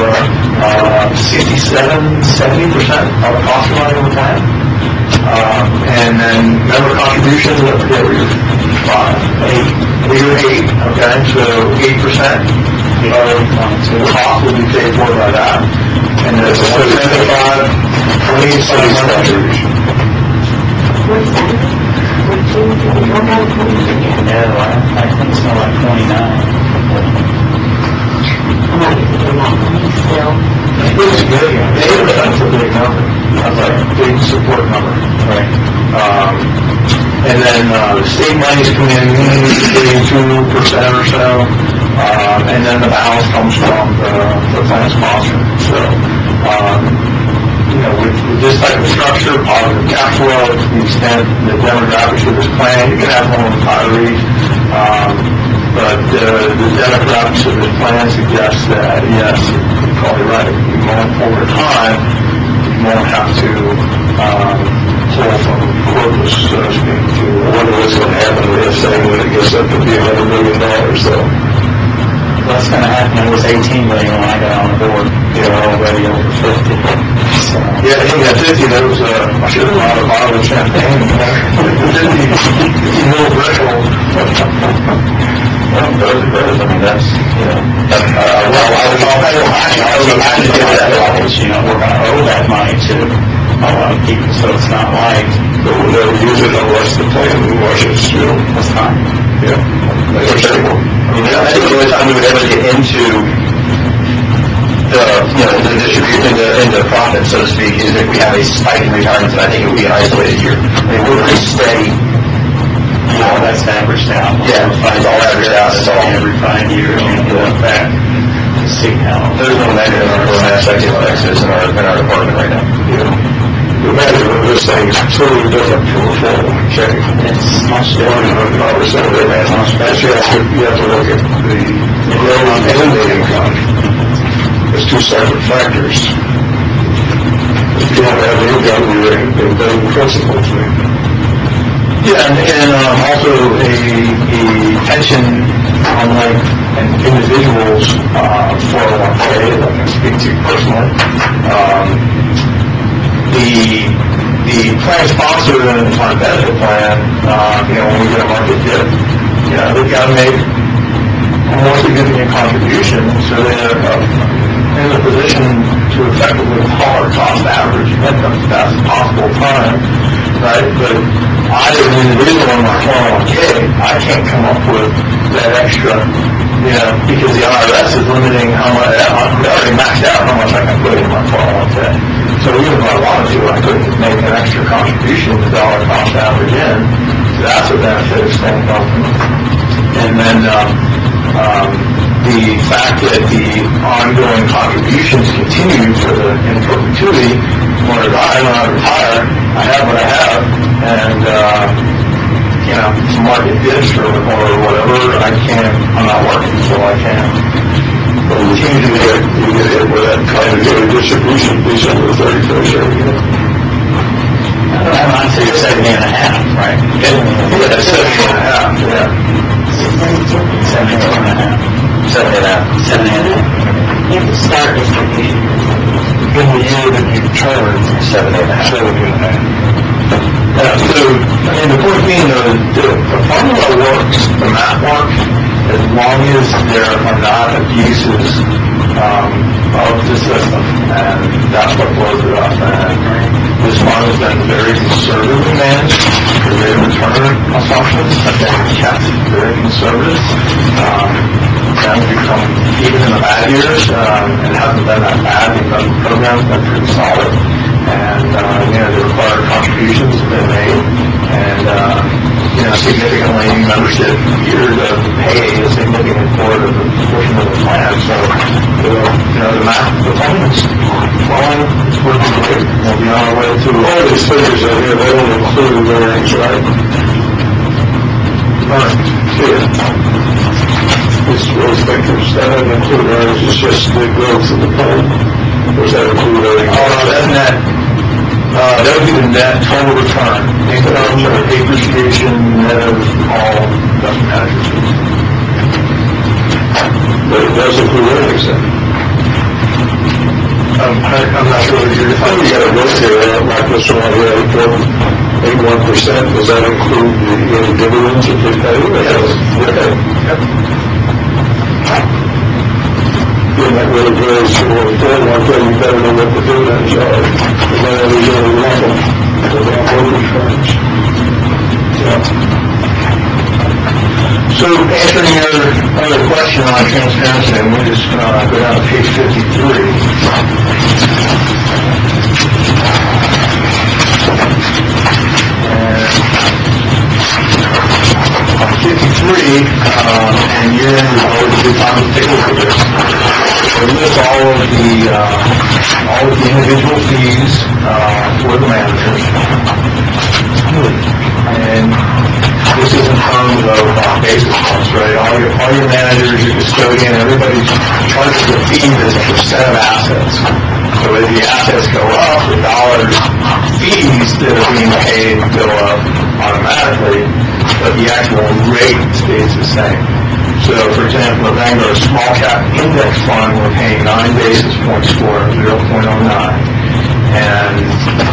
70% of the cost of running the plan. And then member contributions, I forget what you're 8, okay? So 8% of the cost will be paid for by that. And then it's 75, 20 contribution. What's that? 14? What kind of plan is it? No, I think it's more like 29. I might be thinking that money still. It's good. 8%'s a big number. That's like a big support number. Right. And then the state money's coming in usually 2% or so. And then the balance comes from the plan sponsor. So, with this type of structure, positive cash flow, to the extent the demographics of this plan, you can have more retirees. But the demographics of this plan suggest that, yes, you're probably right. Going forward in time, you won't have to pull from corpus, so to speak, to... I wonder what's going to happen with this thing when it gets up to be $100 million, though. What's going to happen? It was $18 million when I got on the board. They're already over 50. So. Yeah, he got 50. That was, I should have bought a bottle of champagne. 50 mil threshold. Well, those are those. I mean, that's, we're going to owe that money to a lot of people, so it's not like... But we'll never use it unless the plan washes through. That's fine. For sure. I mean, I think the only time we would ever get into the distribution into profit, so to speak, is if we have a spike in retirements, and I think it would be an isolated year. I mean, we're pretty steady. That's averaged out. Yeah, it's all averaged out. It's all every 5 years, and you look back to see how. There's no negative or aspect of Texas in our department right now. The management of this thing is totally different from a 401k. It's much different. 100% of it, man. You have to look at the growth and the income. There's two separate factors. If you don't have the income, you're in paying principal fee. Yeah, and also a pension, unlike an individual's 401k, that I can speak to personally. The plan sponsor in the defined benefit plan, when we get a market dip, they've got to make a more significant contribution so they're in a position to effectively dollar cost average at the best possible time, right? But I, as an individual in my 401k, I can't come up with that extra, because the IRS is limiting how much, they already maxed out how much I can put in my 401k. So even if I wanted to, I couldn't make an extra contribution to dollar cost average in. So that's a benefit of staying healthy. And then the fact that the ongoing contributions continue in perpetuity, when I retire, I have what I have, and market dips or whatever, I'm not working, so I can't continue to get hit with that kind of distribution December 31st every year. I'd say 70.5, right? Yeah, 70.5, yeah. 70.5. You have to start distribution. In the year that you turn 70.5. Yeah, so, the point being, the formula works, the math works, as long as there are not abuses of the system, and that's what blows it up. And this fund has been very conservatively managed. The rate of return assumptions have been kept very conservative. And become, even in the bad years, it hasn't been that bad. The investment program's been pretty solid. And, the required contributions have been made. And, significantly, membership here does pay a significant portion of the plan. So, the math, the funding's flowing, it's working great. We'll be on our way to All these figures out here, they don't include earnings, right? Those figures, that doesn't include earnings, it's just the growth of the plan. Or does that include earnings? That's net. That would be the net total return. Income or depreciation, net of all investment managers. But it does include earnings then. I'm not sure what you're defining. You got a growth here, like this one right here, 81%. Does that include any dividends that they pay? Yes. Okay. Yep. And that really grows to going forward. I'll tell you better know what the dividends are. And then we really love them. They're down brokerage firms. Yeah. So answering your other question on transparency, and we'll just go down to page 53. On 53, and year-end results, we found a table for this. So we list all of the individual fees for the managers. And this is in terms of basis points, right? All your managers, your custodian, everybody charges the fee as a percent of assets. So as the assets go up, the dollars fees that are being paid go up automatically, but the actual rate stays the same. So, for example, the Vanguard Small Cap Index Fund, we're paying 9 basis points for 0.09. And,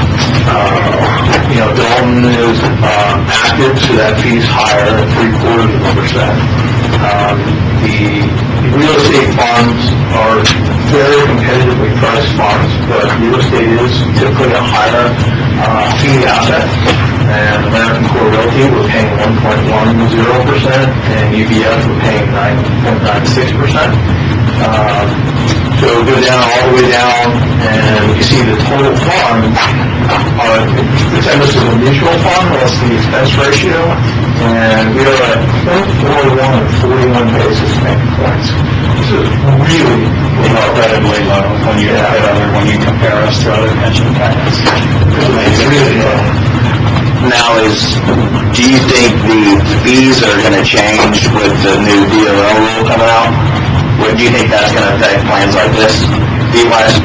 Dalton is active, so that fee's higher at 0.75%. The real estate funds are very competitively priced funds, but real estate is typically a higher fee asset. and American Core Realty were paying 1.10%, and UBS were paying 9.96%. So go down all the way down, and you see the total fund. Pretend this is a mutual fund, that's the expense ratio, and we are at 0.41 or 41 basis points. This is really incredibly low when you when you compare us to other pension plans. It's really low. Now, do you think the fees are going to change with the new DOL rule coming out? Do you think that's going to affect plans like this, fee-wise?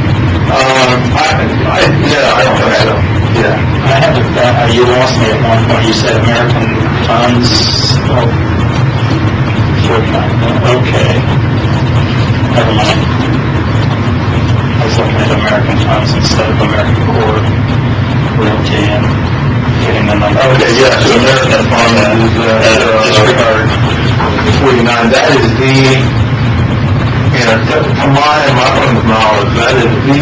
I don't think so. Yeah. I have you lost me at one point. You said American funds. Okay. Never mind. I was looking at American funds instead of American Core Realty and getting the number. Okay, yeah, so American funds is disregard 49. That is to my knowledge, that is the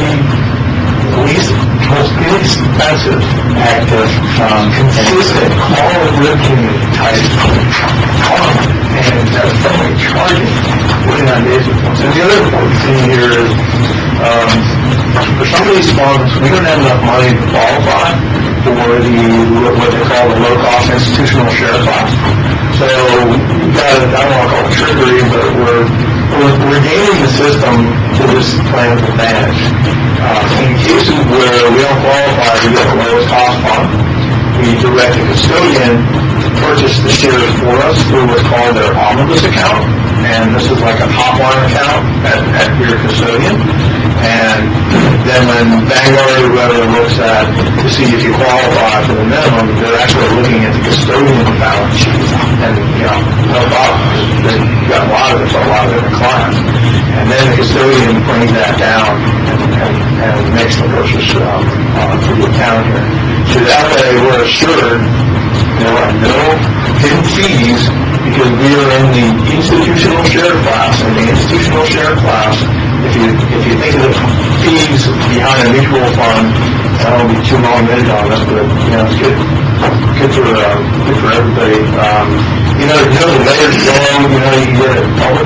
most inexpensive, active, consistent, all-looking type fund, and that's only charging 49 basis points. And the other important thing here is, for some of these funds, we don't have enough money to qualify for what they call the low-cost institutional share class. So we've got, I don't want to call it trickery, but we're gaming the system to this plan's advantage. In cases where we don't qualify to get the lowest cost fund, we direct the custodian to purchase the shares for us through what's called their omnibus account, and this is like a top-line account at your custodian. And then when Vanguard or whoever looks at to see if you qualify for the minimum, they're actually looking at the custodian balance sheet. And, no problem. You've got a lot of it for a lot of different clients. And then the custodian brings that down and makes the purchase to the account here. So that way we're assured there are no hidden fees because we are in the institutional share class. And the institutional share class, if you think of the fees behind a mutual fund, I don't want to be too long-winded on this, but it's good for everybody. The layers below, you can get it public.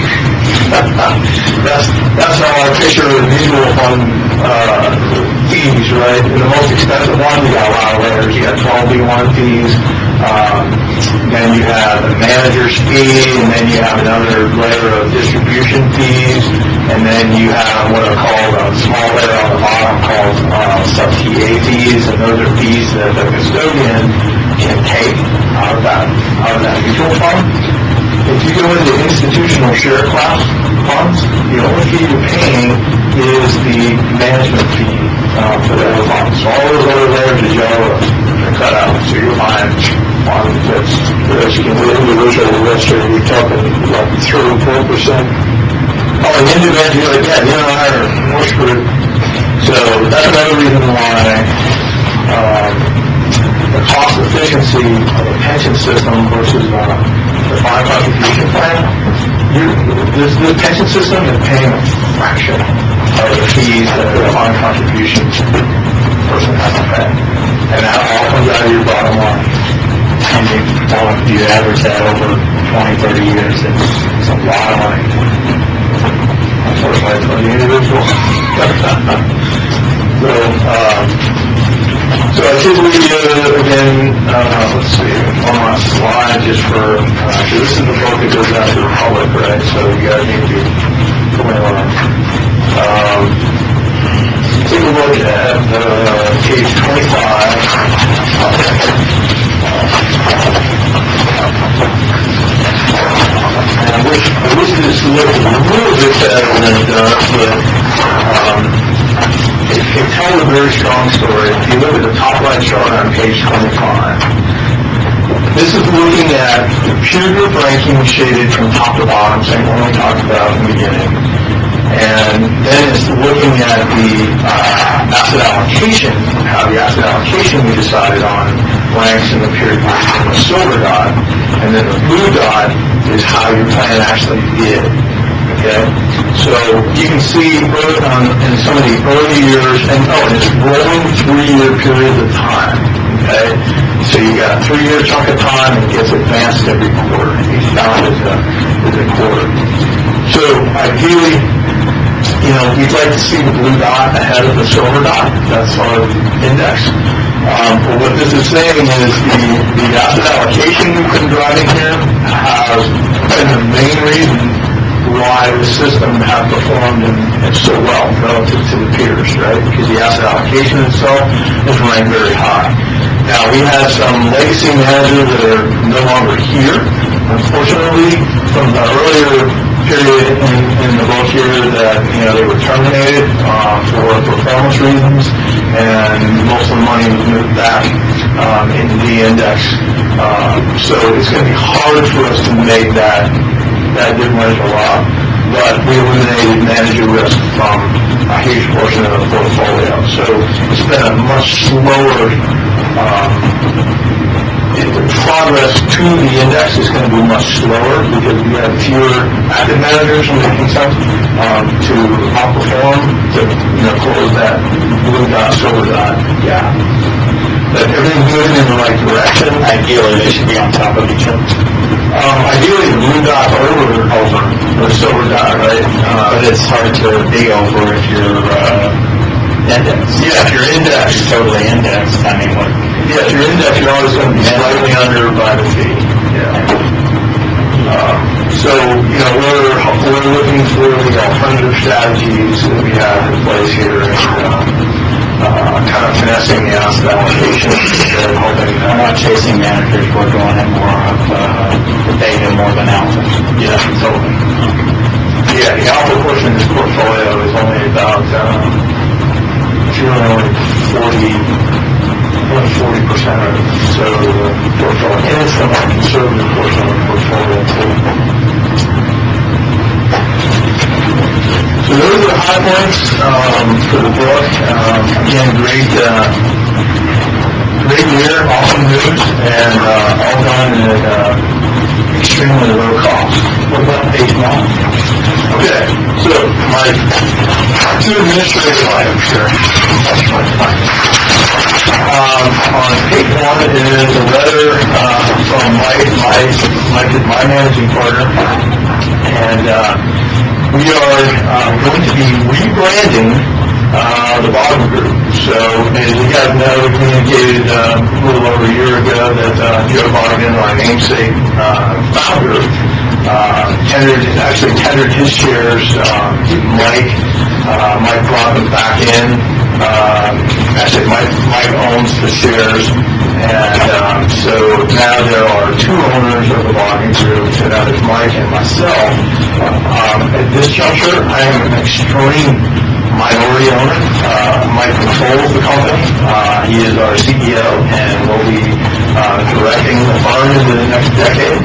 That's how I picture the mutual fund fees, right? In the most expensive one, you got a lot of layers. You got 12B1 fees. Then you have the manager's fee, and then you have another layer of distribution fees, and then you have what are called a small layer on the bottom called sub-TA fees, and those are fees that the custodian can take out of that mutual fund. If you go into institutional share class funds, the only fee you're paying is the management fee for those funds. So all those other layers of yellow are cut out, so you're buying one that's risky. The individual investor, you're talking like 3 or 4%. Oh, an individual, higher, more screwed. So that's another reason why the cost efficiency of a pension system versus the defined contribution plan, this pension system is paying a fraction of the fees that the defined contribution person has to pay. And that all comes out of your bottom line. And you average that over 20, 30 years, it's a lot of money. Unfortunately, for the individual. So I typically, again, let's see, one last slide just for, this is the book that goes out to the public, right? So you guys need to be going on. Take a look at page 25. And I wish this looked a little bit better than it does, but it tells a very strong story. If you look at the top right chart on page 25, this is looking at the peer group ranking shaded from top to bottom, same one we talked about in the beginning. And then it's looking at the asset allocation, how the asset allocation we decided on ranks in the peer group from the silver dot, and then the blue dot is how your plan actually did. Okay, so you can see in some of the early years, and it's rolling 3-year periods of time. okay? So you got a 3-year chunk of time and it gets advanced every quarter. Each dollar is a quarter. So ideally, we'd like to see the blue dot ahead of the silver dot. That's our index. But what this is saying is the asset allocation we've been driving here has been the main reason why the system has performed so well relative to the peers, right? Because the asset allocation itself is ranked very high. Now, we had some legacy managers that are no longer here, unfortunately, from the earlier period in the book here that, they were terminated for performance reasons, and most of the money was moved back into the index. So it's going to be hard for us to make that differential up, but we eliminated manager risk from a huge portion of the portfolio. So it's been a much slower progress to the index is going to be much slower because we have fewer active managers making sense to outperform to close that blue dot silver dot gap. But everything's moving in the right direction. Ideally, they should be on top of each other. Ideally, the blue dot's over the silver dot, right? But it's hard to be over if you're indexed. Yeah, if you're indexed. You're totally indexed. I mean, what? Yeah, if you're indexed, you're always going to be slightly under by the fee. Yeah. So, we're looking for the alternative strategies that we have in place here and kind of finessing the asset allocation and hoping that... We're not chasing managers, we're going in more of the beta more than alpha. Yeah, totally. Yeah, the alpha portion of this portfolio is only about, only 40% of it. So the portfolio, and it's the more conservative portion of the portfolio too. So those are the high points for the book. Again, great year, awesome news, and all done at extremely low cost. What about page 1? Okay, so my 2 administrative items here. On page 1 is a letter from Mike is my managing partner, and we are going to be rebranding the Bogdan Group. So, as you guys know, we communicated a little over a year ago that Joe Bogdan, our namesake founder, tendered his shares to Mike. Mike brought them back in. Actually, Mike owns the shares, and so now there are 2 owners of the Bogdan Group, and that is Mike and myself. At this juncture, I am an extreme minority owner. Mike controls the company. He is our CEO and will be directing the firm into the next decade.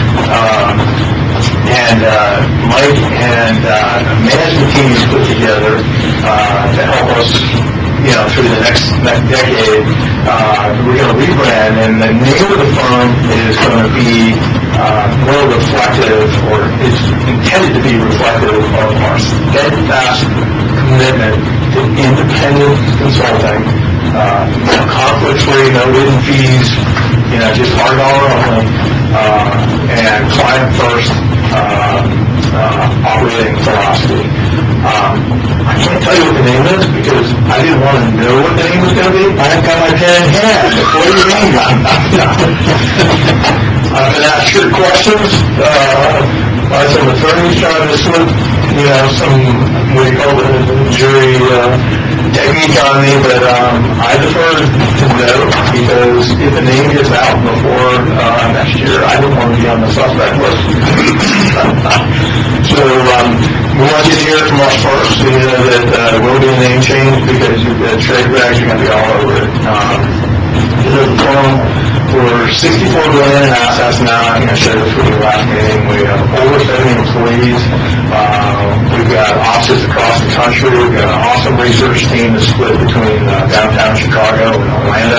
And Mike and a management team is put together to help us, through the next decade. We're going to rebrand, and the name of the firm is going to be more reflective, or is intended to be reflective of our steadfast commitment to independent consulting, conflict-free, no hidden fees, just hard dollar only, and client-first operating philosophy. I can't tell you what the name is because I didn't want to know what the name was going to be. I've got my pen in hand. What do you mean? I've been asked good questions by some attorneys trying to slip, some, what do you call it, jury technique on me, but I defer to know because if the name gets out before next year, I don't want to be on the suspect list. So we want you to hear from us first, that there will be a name change because the trade regs are going to be all over it. The firm, we're $64 billion in assets now. I think I shared this with you last meeting. We have over 70 employees. We've got offices across the country. We've got an awesome research team that's split between downtown Chicago and Orlando.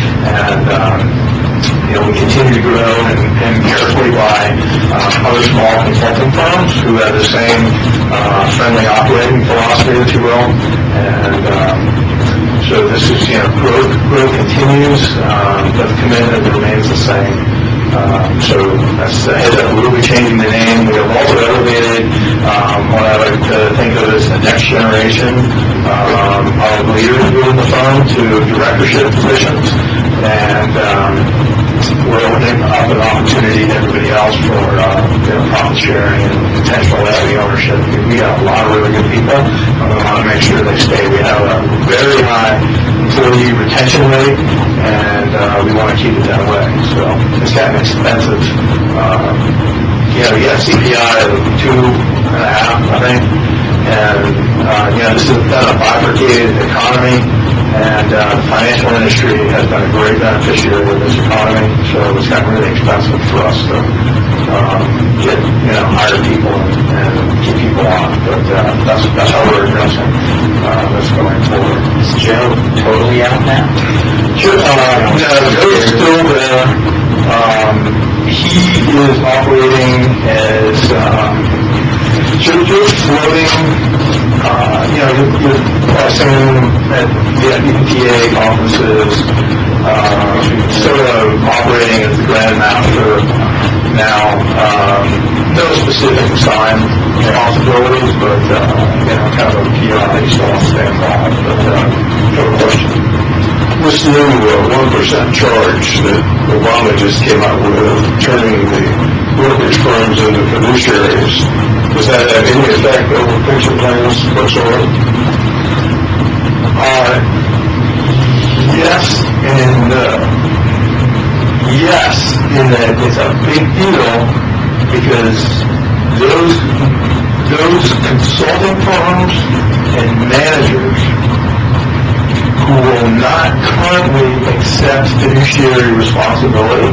And we continue to grow and carefully buy other small consulting firms who have the same friendly operating philosophy, if you will. And So this is, growth continues, but the commitment remains the same. So that's a heads up. We'll be changing the name. We have also elevated what I like to think of as the next generation of leaders within the firm to directorship positions, and we're opening up an opportunity to everybody else for profit sharing and potential equity ownership. We got a lot of really good people, and we want to make sure they stay. We have a very high employee retention rate, and we want to keep it that way. So it's gotten expensive. We have CPI of 2.5, I think, and this has been a bifurcated economy, and the financial industry has been a great beneficiary of this economy. So it's gotten really expensive for us to hire people and keep people on. But that's how we're addressing this going forward. Is Joe totally out now? Joe's still there. He is operating as just floating. You're pressing at the EPA conferences, sort of operating as the Grand Master now. No specific assigned responsibilities, but kind of a PI. He still wants to stay involved. But no question. This new 1% charge that Obama just came out with, turning the brokerage firms into fiduciaries, does that have any effect over pension plans whatsoever? Yes and no. Yes, in that it's a big deal because those consulting firms and managers who will not currently accept fiduciary responsibility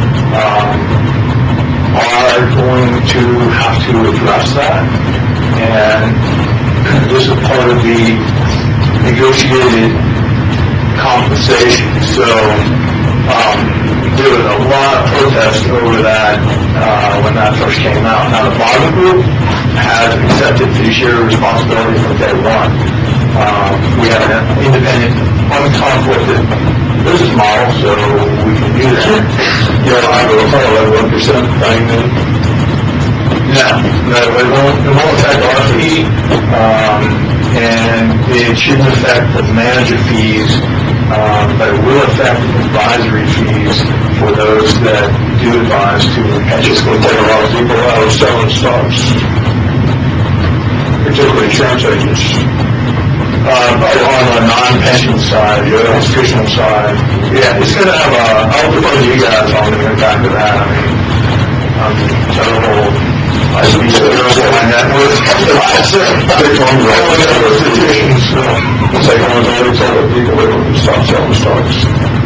are going to have to address that, and this is part of the negotiated compensation. So there was a lot of protest over that when that first came out. Now the Bottom Group has accepted fiduciary responsibility from day one. We have an independent, unconflicted business model, so we can do that. I will follow that 1% thing then? No, it won't affect our fee, and it shouldn't affect the manager fees, but it will affect advisory fees for those that do advise to It's just going to take a lot of people out of selling stocks, particularly insurance agents. On the non-pension side, the institutional side, it's going to have I'll defer to you guys on the impact of that. I'm terrible. I should be terrible on that. Big long institutions say one day tell the people they want to stop selling stocks.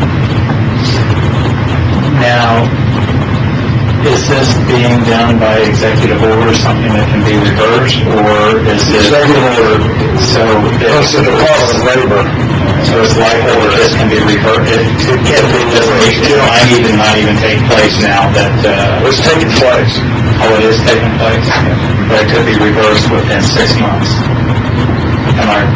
Now, is this being done by executive order, something that can be reversed, or is it Executive order? So It's the Department of Labor. So it's likely that this can be reversed. It can't be reversed. It might even take place now that It's taking place. Oh, it is taking place, but it could be reversed within 6 months. Am I?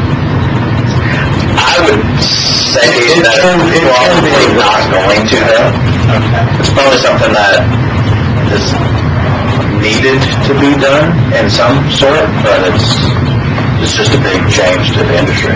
I would say that it's probably not going to, though. Okay. It's probably something that is needed to be done in some sort, but it's just a big change to the industry.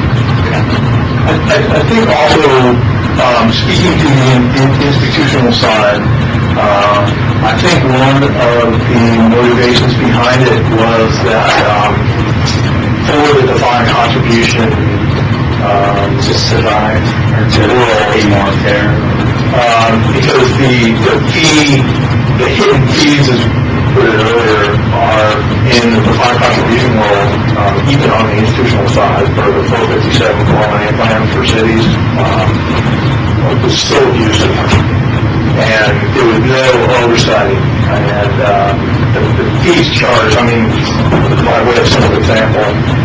I think also, speaking to the institutional side, I think one of the motivations behind it was that for the defined contribution to survive or to be more fair, because the hidden fees, as we put it earlier, are in the defined contribution world, even on the institutional side, for the 457 401A plan for cities, was so abusive. And there was no oversight, and the fees charged, by way of simple example,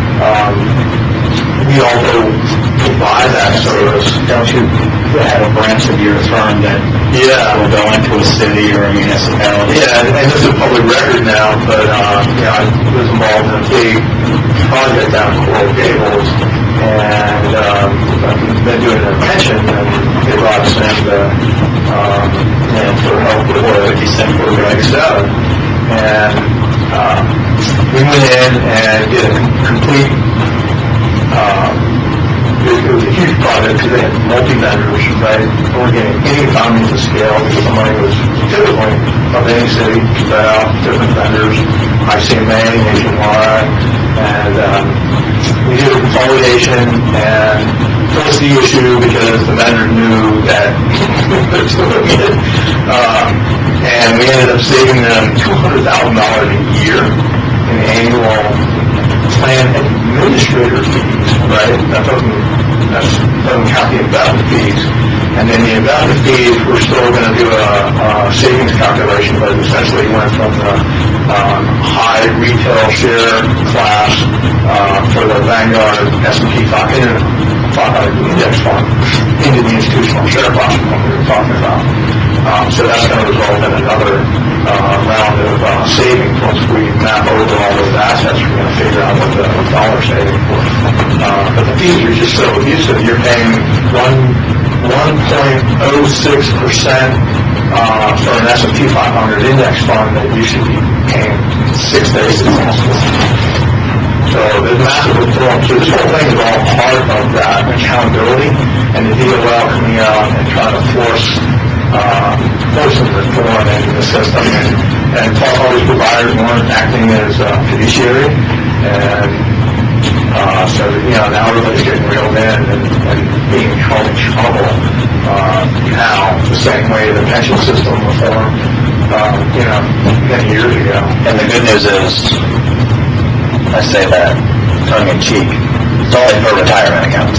we all go to buy that service. Don't you have a branch of your firm that will go into a city or a municipality? Yeah, and this is a public record now, but I was involved in a big project down in Coral Gables, and I've been doing their pension, and they brought us in for help with the Reg 7. And we went in and did a complete, it was a huge project because they had multi-vendors, right? We weren't getting any economies of scale because the money was typically from any city spread out, different vendors, ICMA, nationwide, and we did a consolidation, and forced the issue because the vendor knew that they're doing it, and we ended up saving them $200,000 a year in annual plan administrator fees, right? That doesn't count the investment fees. And then the investment fees, we're still going to do a savings calculation, but essentially went from the high retail share class for the Vanguard S&P 500 index fund into the institutional share class we were talking about. So that's going to result in another round of savings. Once we map over all those assets, we're going to figure out what the dollar saving was. But the fees are just so abusive. You're paying 1.06% for an S&P 500 index fund that you should be paying 6 basis points. So there's massive reform. So this whole thing is all part of that accountability and the DOL coming out and trying to force some reform into the system. And plus all these providers weren't acting as fiduciary. And so, now everybody's getting reeled in and being held in trouble now the same way the pension system reformed, many years ago. And the good news is, I say that tongue-in-cheek, it's only for retirement accounts.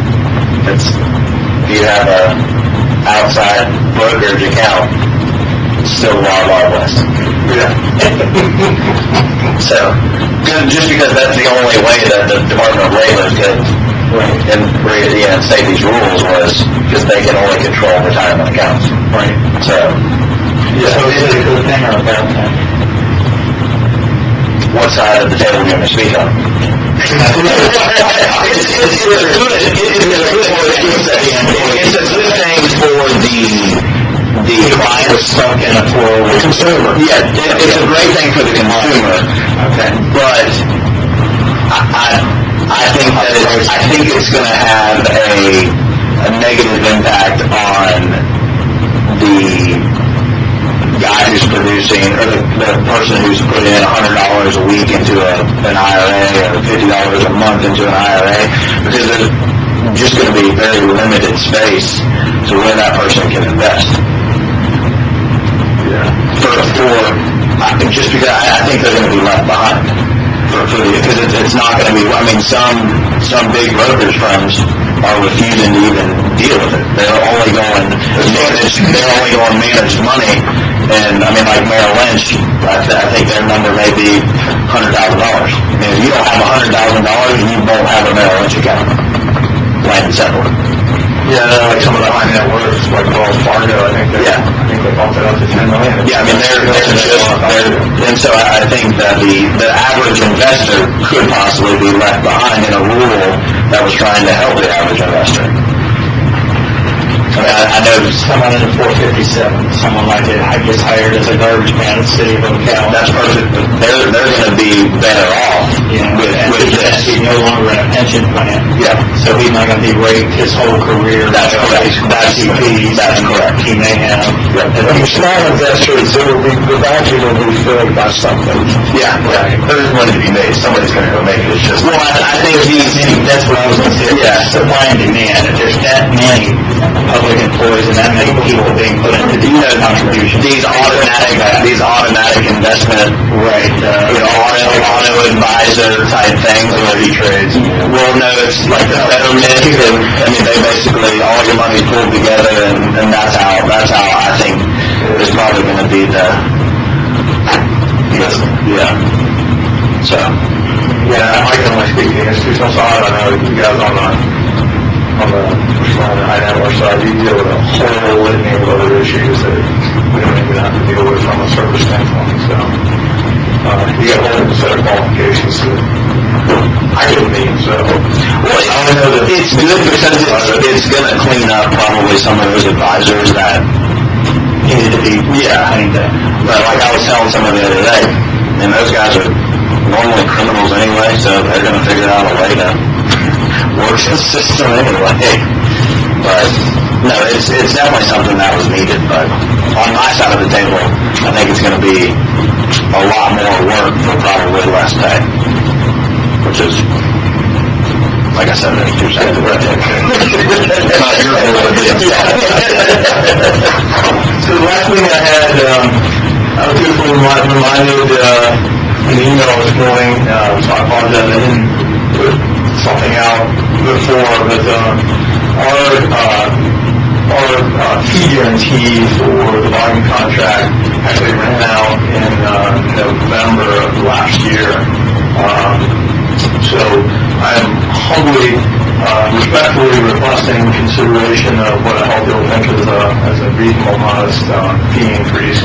If you have a outside brokerage account, it's still Wild West. Yeah. So, just because that's the only way that the Department of Labor could state these rules was because they can only control retirement accounts. Right. So, yeah. So is it a good thing or a bad thing? What side of the table do you want to speak on? It's a good thing for the client stuck in a the consumer. Yeah, it's a great thing for the consumer. Okay. But I think it's going to have a negative impact on the guy who's producing, or the person who's putting in $100 a week into an IRA or $50 a month into an IRA, because there's just going to be very limited space to where that person can invest. Yeah. Just because I think they're going to be left behind. Because it's not going to be, some big brokerage firms are refusing to even deal with it. They're only going manage money, and like Merrill Lynch, I think their number may be $100,000. If you don't have $100,000, you won't have a Merrill Lynch account. Plain and simple. Yeah, like some of the high net worths, like Wells Fargo, I think they bumped it up to $10 million. Yeah, and so I think that the average investor could possibly be left behind in a rule that was trying to help the average investor. I know someone in the 457, someone like it gets hired as a garbage man at the city of Ocala. That's perfect. They're going to be better off with this. He's no longer in a pension plan. Yeah. So he's not going to be raped his whole career. That's correct. That's correct. He may have. And small investors, the vacuum will be filled by something. Yeah, right. There's money to be made. Somebody's going to go make it. It's just. Well, I think that's what I was going to say. Yeah. Supply and demand. If there's that many public employees and that many people being put into these contributions, these automatic investment, right? Auto advisor type things, or E-Trades. Well, no, it's like the Federal Mint, and they basically all your money's pulled together, and that's how I think it's probably going to be So. Yeah, I can only speak to the institutional side. I know you guys on the high net worth side, you deal with a whole litany of other issues that we don't even have to deal with from a service standpoint. So you got a whole set of qualifications that I didn't meet. So I don't it's good because it's going to clean up probably some of those advisors that needed to be, but like I was telling someone the other day, and those guys are normally criminals anyway, so they're going to figure out a way to work the system anyway. But no, it's definitely something that was needed, but on my side of the table, I think it's going to be a lot more work for probably less pay, which is, like I said, there's two sides of it. It's not your fault to be upset. So the last thing I had, I was just reminded in the email this morning, so I apologize, I didn't put something out before, but our fee guarantee for the volume contract actually ran out in November of last year. So I'm humbly, respectfully requesting consideration of what I hope you'll think is a reasonable, modest fee increase.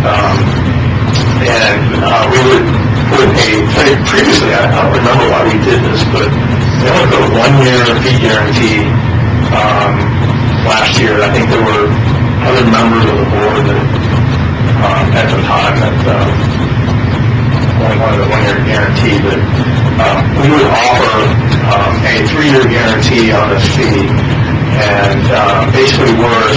And we would put previously, I don't remember why we did this, but we only put a 1-year fee guarantee last year. I think there were other members of the board that at the time that only wanted a 1-year guarantee, but we would offer a 3-year guarantee on this fee, and basically we're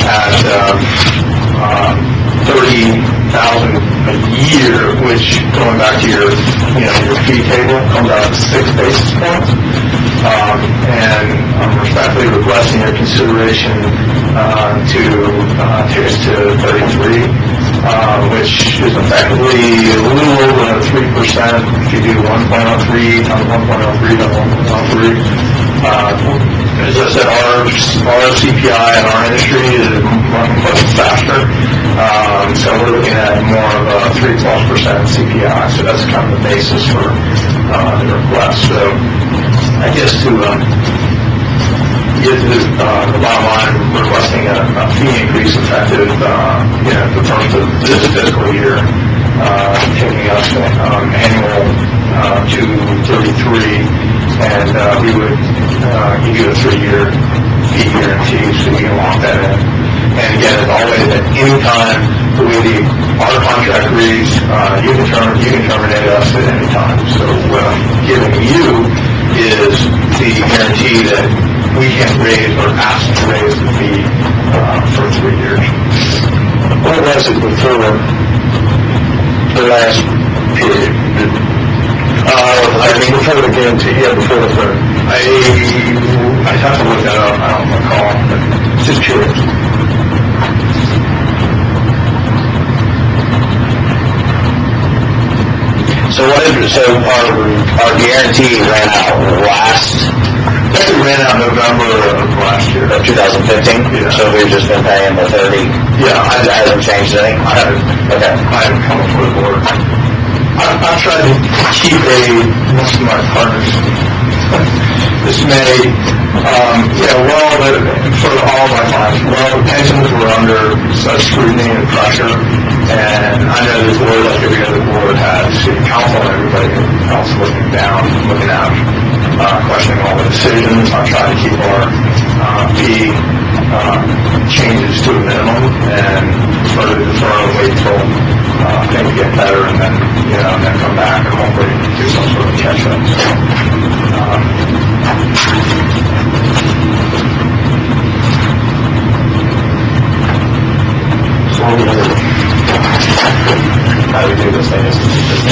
at $30,000 a year, which, going back to your fee table, comes out to 6 basis points. And I'm respectfully requesting your consideration to take us to 33, which is effectively a little over 3%. If you do 1.03 times 1.03 times 1.03. As I said, our CPI in our industry is much faster. So we're looking at more of a 3+% CPI. So that's kind of the basis for the request. So I guess to get to the bottom line, requesting a fee increase effective the first of this fiscal year, taking us annual to 33, and we would give you a 3-year fee guarantee so we can lock that in. And again, as always, at any time, the way our contract reads, you can terminate us at any time. So what I'm giving you is the guarantee that we can raise or ask to raise the fee for 3 years. What was it before the last period? Before the guarantee, before the third. I have to look that up. I don't recall, but just curious. So our guarantee ran out last? It ran out November of last year. Of 2015? Yeah. So we've just been paying the 30? Yeah. That hasn't changed anything? I haven't come before the board. I've tried to keep most of my partners dismayed. For all of my clients, the pensions were under such scrutiny and pressure, and I know this board, like every other board, has city council and everybody else looking down, looking out, questioning all the decisions. I try to keep our fee changes to a minimum and further defer and wait till things get better, and then come back and hopefully do some sort of catch up. How do we do this thing? Is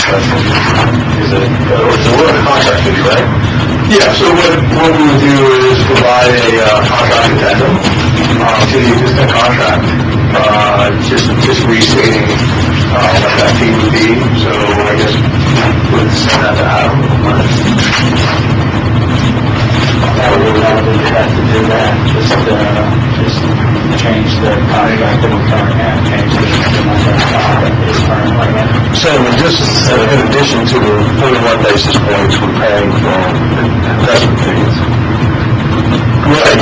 it we're in a contract with you, right? Yeah, so what we would do is provide a contract addendum to the existing contract, just restating what that fee would be. So I guess we'd send that to Adam. We'll probably have to do that. Just change the contract that we currently have, change the contract that is currently right. So just in addition to the 41 basis points we're paying for investment fees. Right,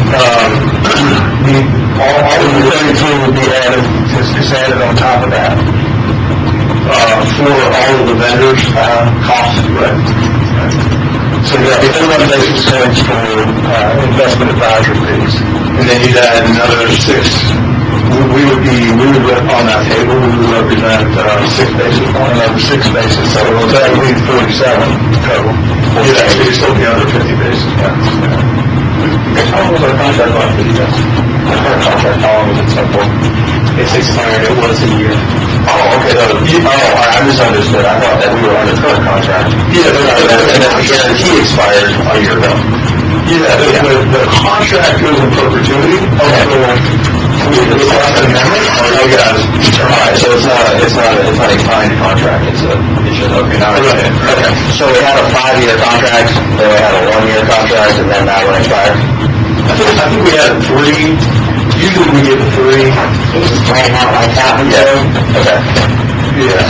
all of the 33 would be added, is added on top of that. For all of the vendors' costs, right? So you have 31 basis points for investment advisory fees. And then you'd add another 6. We would on that table, we would represent 6 basis points, another 6 basis. So that would be 47 total. Yeah, so you'd still be under 50 basis points. How long was our contract last for you guys? Our current contract, how long was it so for? It's expired, it was a year. Oh, okay, I misunderstood. I thought that we were under current contract. Yeah, and then the guarantee expired a year ago. Yeah, the contract goes in perpetuity. It's like an amendment. All right, so it's not a signed contract. It's just okay. Now I understand. Okay. So we had a 5-year contract, then we had a 1-year contract, and then that one expired. I think we had 3. Usually we get 3. It's just ran out like that one. Yeah. Okay. Yeah.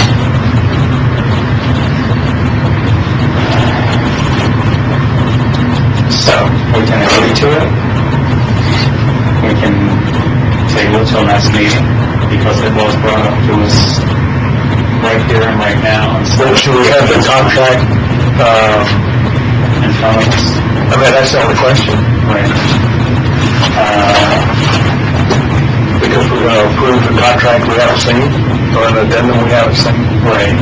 So, we can agree to it. We can table it till next meeting, because it was brought up to us right here and right now. And so Should we have the contract in front of us. I mean, that's the only question. Right. Because we're going to approve the contract we haven't seen, or an addendum we haven't seen. Right.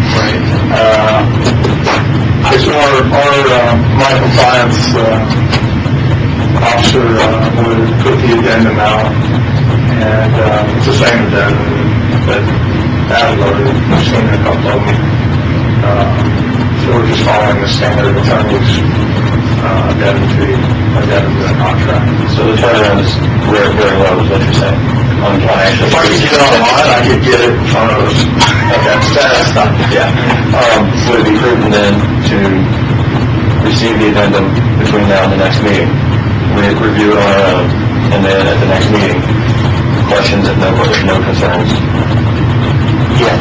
So my compliance officer would put the addendum out, and it's the same addendum that I've already seen a couple of them. So we're just following the standard attorney's addendum to the contract. So the turnaround is very, very low, is what you're saying. If I could get it online, I could get it in front of us. Okay, that's not, yeah. Would it be prudent then to receive the addendum between now and the next meeting? We review it on our own, and then at the next meeting, questions if no concerns? Yeah.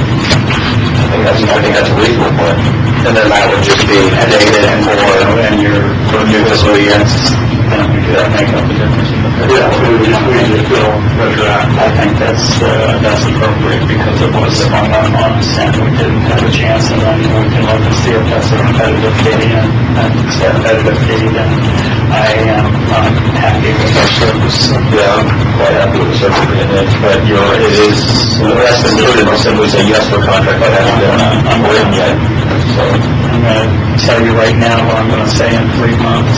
I think that's a reasonable point. And then that would just be dated and your new fiscal year. That make up the difference. Yeah, we just feel retroactive. I think that's appropriate, because it was sprung on us and we didn't have a chance, and then we can look and see if that's a competitive fee, and it's a competitive fee, then I am happy with our service. Yeah, I'm quite happy with the service it is, but it is, the rest included, we'll simply say yes for contract, but hasn't been written yet. So I'm going to tell you right now what I'm going to say in 3 months.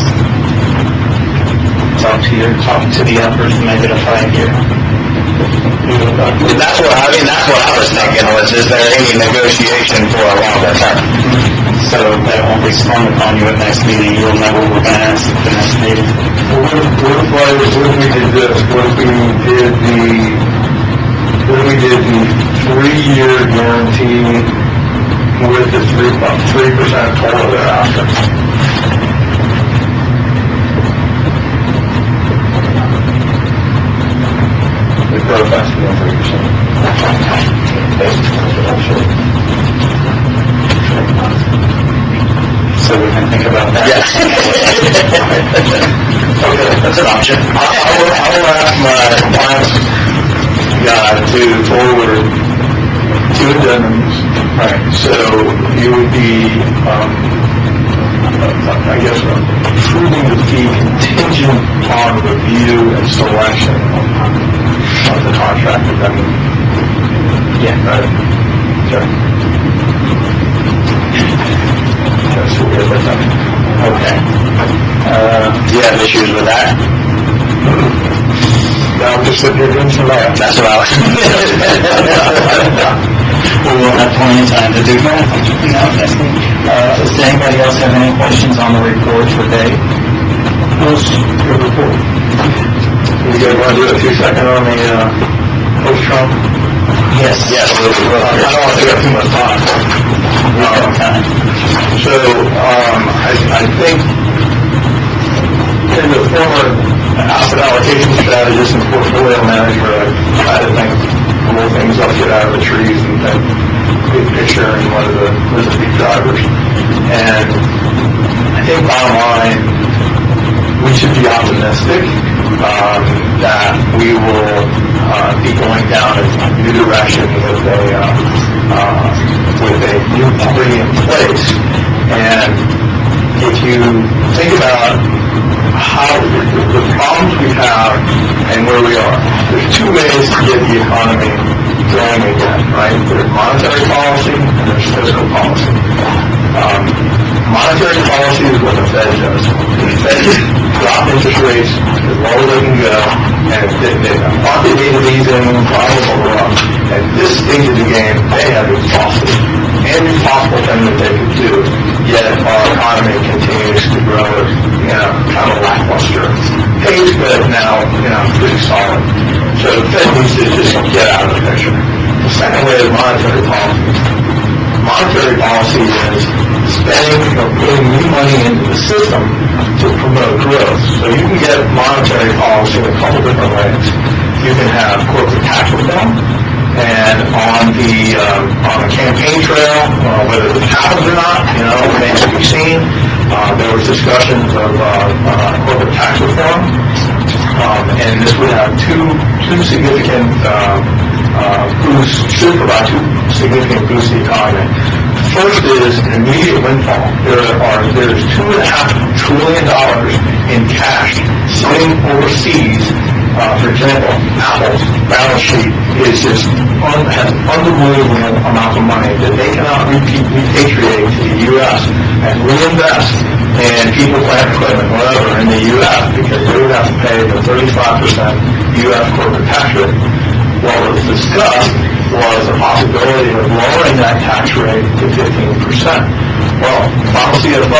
Talk to the uppers and make it a 5-year. that's what I was thinking, was, is there any negotiation for a longer term? So that won't be sprung upon you at next meeting. You'll know what we're going to ask at the next meeting. What if we did this? What if we did the 3-year guarantee with the 3% total thereafter? The growth has to be 3%. So we can think about that. Yes. Okay, that's an option. I will ask my compliance guy to forward 2 addendums. Right. So you would be, I guess, approving the fee contingent on review and selection of the contract addendum. Yeah. Right. Okay. So we're good with that. Okay. Do you have issues with that? Now I'm just sitting here doing some math. That's what I was. Well, we'll have plenty of time to do that. Does anybody else have any questions on the report for Dave? Your report. You guys want to do a 2-second on the post-Trump? Yes. Yes. I don't want to take up too much time. So, I think in the former asset allocation strategist and portfolio manager, I had to think, roll things up, get out of the trees, and think big picture and what are the big drivers. And I think bottom line, we should be optimistic that we will be going down a new direction with a new party in place. And if you two ways to get the economy going again, right? There's monetary policy and there's fiscal policy. Monetary policy is what the Fed does. The Fed drop interest rates as low as they can go, and they quantitative easing, blah, blah, blah. At this stage of the game, they have exhausted every possible thing that they could do, yet our economy continues to grow at kind of lackluster pace, but now pretty solid. So the Fed needs to just get out of the picture. The second way is monetary policy. Monetary policy is spending or putting new money into the system to promote growth. So you can get monetary policy in a couple different ways. You can have corporate tax reform, and on the campaign trail, whether this happens or not, remains to be seen. There was discussions of corporate tax reform, and this would have two significant boosts, should provide two significant boosts to the economy. First is an immediate windfall. There's $2.5 trillion in cash sitting overseas. For example, Apple's balance sheet is has unbelievable amounts of money that they cannot repatriate to the U.S. and reinvest in people, plant, equipment, whatever, in the U.S. because they would have to pay the 35% U.S. corporate tax rate. What was discussed was the possibility of lowering that tax rate to 15%. Well, if I'm a CFO,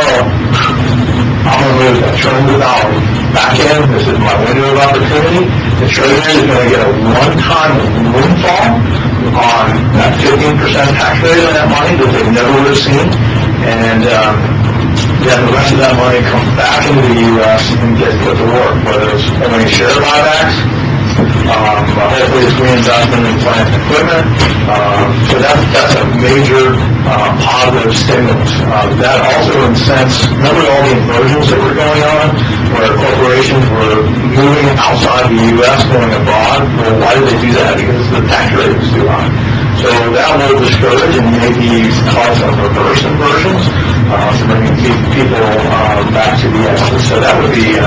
I'm going to move that trillions of dollars back in. This is my window of opportunity. The Treasury is going to get a one-time windfall on that 15% tax rate on that money that they never would have seen. And then the rest of that money comes back into the U.S. and gets put to work, whether it's only share buybacks, hopefully it's reinvestment in plant and equipment. So that's a major positive stimulus. That also incents, remember all the inversions that were going on, where corporations were moving outside the U.S., going abroad? Well, why did they do that? Because the tax rate was too high. So that will discourage and maybe cause some reverse inversions to bring people back to the U.S. So that would be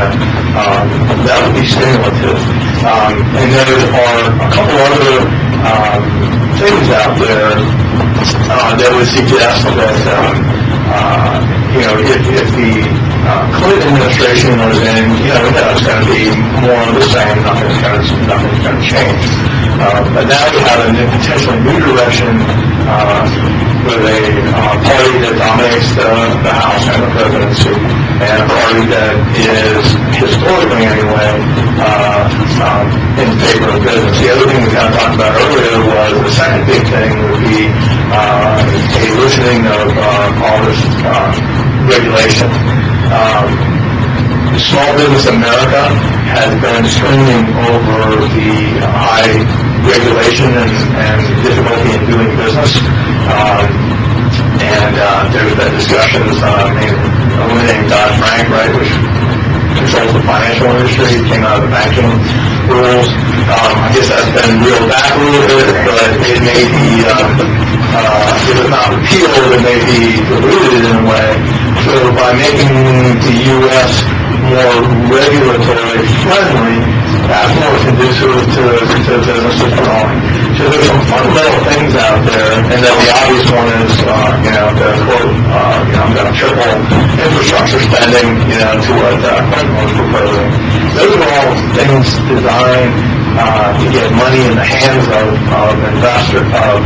stimulative. And there are a couple other things out there that would suggest that if the Clinton administration was in, it's going to be more of the same. Nothing's going to change. But now we have a potentially new direction with a party that dominates the House and the presidency, and a party that is, historically anyway, in favor of business. The other thing we kind of talked about earlier was the second big thing would be a loosening of all this regulation. Small Business America has been screaming over the high regulation and difficulty in doing business. And there's been discussions eliminating Dodd-Frank, right, which controls the financial industry, came out of the banking rules. I guess that's been reeled back a little bit, but it may be, if it's not repealed, it may be diluted in a way. So by making the U.S. more regulatory friendly, that's more conducive to businesses growing. So there's some fundamental things out there, and then the obvious one is, the quote, I'm going to triple infrastructure spending, to what Clinton was proposing. Those are all things designed to get money in the hands of investors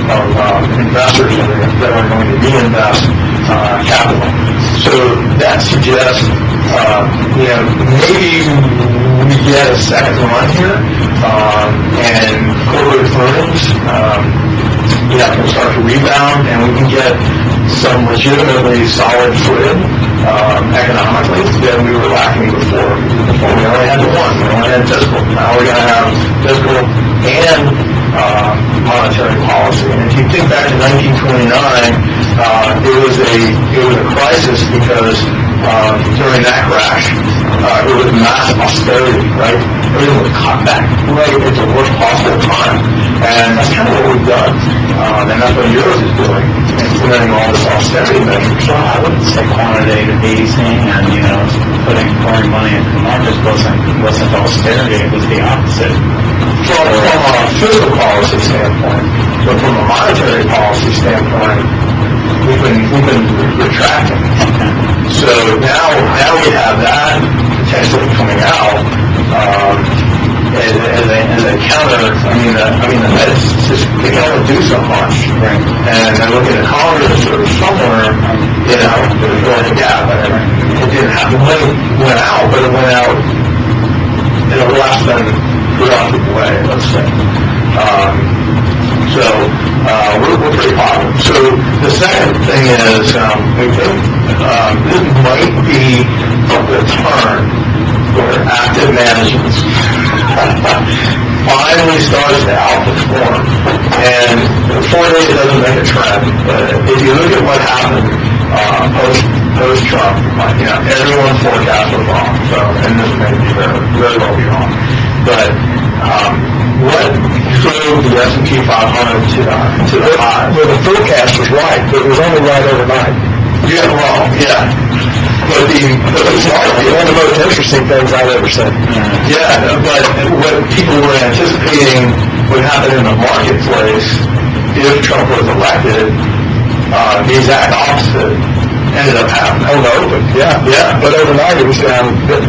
that are going to reinvest capital. So that suggests, maybe we get a second run here, and corporate earnings, can start to rebound, and we can get some legitimately solid footing economically that we were lacking before. Before we only had one. We only had fiscal. Now we're going to have fiscal and monetary policy. And if you think back to 1929, it was a crisis because during that crash, it was mass austerity, right? everything was cut back right at the worst possible time. And that's kind of what we've done. And that's what Euros is doing, implementing all this austerity measures. So I wouldn't say quantitative easing and, pouring money into the markets wasn't austerity, it was the opposite. From a fiscal policy standpoint, but from a monetary policy standpoint, we've been retracting. So now we have that potentially coming out as a counter. The Mets just they can only do so much, right? And they're looking at Congress or somewhere, there's really a gap. It didn't happen. The money went out, but it went out in a less than productive way, let's say. So we're pretty positive. So the second thing is we think this might be the turn where active management finally starts to outperform. And 4 days doesn't make a trend, but if you look at what happened post-Trump, everyone's forecast was wrong. So, and this may be very well be wrong. But what drove the S&P 500 to the high? Well, the forecast was right, but it was only right overnight. Yeah, well, yeah. But one of the most interesting things I've ever seen. Yeah, but what people were anticipating would happen in the marketplace if Trump was elected, the exact opposite ended up happening. On the open, yeah. But overnight it was down.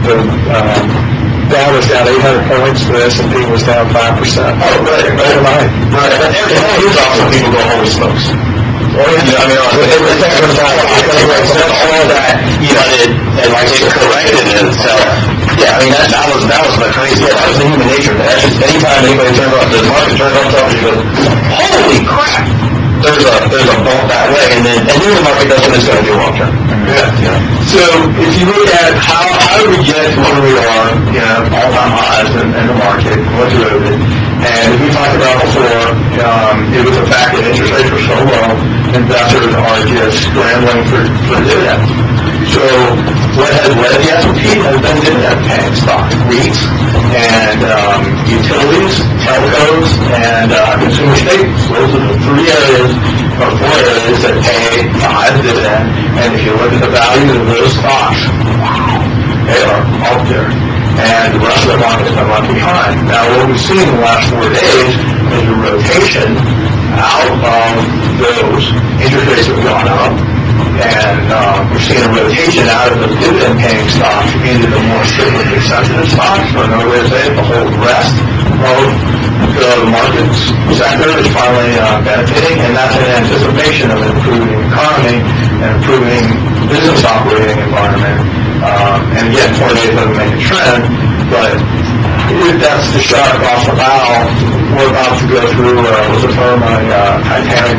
Dow was down 800 points. The S&P was down 5%. Oh, right. Overnight. Right. And here's also people go, holy smokes. Oh, yeah. They were thinking about all that, and like it corrected itself. Yeah, that was the crazy. Yeah, that was the human nature. That's just anytime anybody turns off, the market turns off something, you go, holy crap! There's a bump that way, and then the market does what it's going to do long term. Yeah. So if you look at how did we get to where we are, all-time highs in the market, what drove it? And as we talked about before, it was the fact that interest rates were so low, investors are just scrambling for dividends. So what has led the S&P has been dividend-paying stocks, REITs, and utilities, telcos, and consumer staples. Those are the 4 areas that pay the highest dividend. And if you look at the value of those stocks, wow, they are up there. And the rest of the market's been left behind. Now, what we've seen in the last 4 days is a rotation out of those. Interest rates have gone up. And we're seeing a rotation out of the dividend-paying stocks into the more cyclically sensitive stocks, or another way to say it, the whole rest of the markets sector is finally benefiting, and that's in anticipation of an improving economy and improving business operating environment. And again, 4 days doesn't make a trend, but if that's the shot across the bow, we're about to go through what's a term Titanic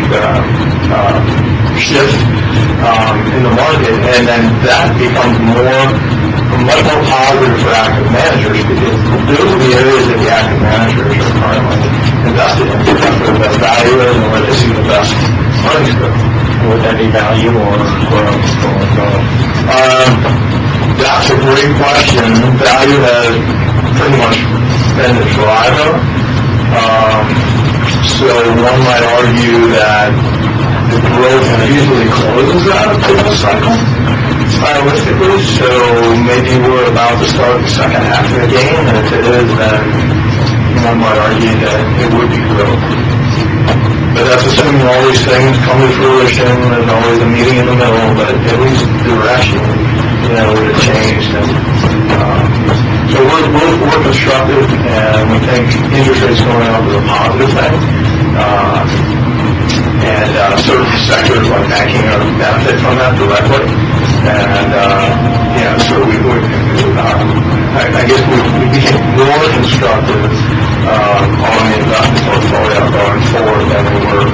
shift in the market, and then that becomes much more positive for active managers, because those are the areas that the active managers are currently invested in. That's where the best value is and where they see the best earnings growth. Would that be value or growth going forward? That's a great question. Value has pretty much been the driver. So one might argue that the growth usually closes out a business cycle, stylistically, so maybe we're about to start the second half of the game, and if it is, then one might argue that it would be growth. But that's assuming all these things come to fruition. There's always a meeting in the middle, but at least directionally, it would have changed. And so we're constructive, and we think interest rates going up is a positive thing. And certain sectors like banking are going to benefit from that directly. And so I guess we became more constructive on the investment portfolio going forward than we were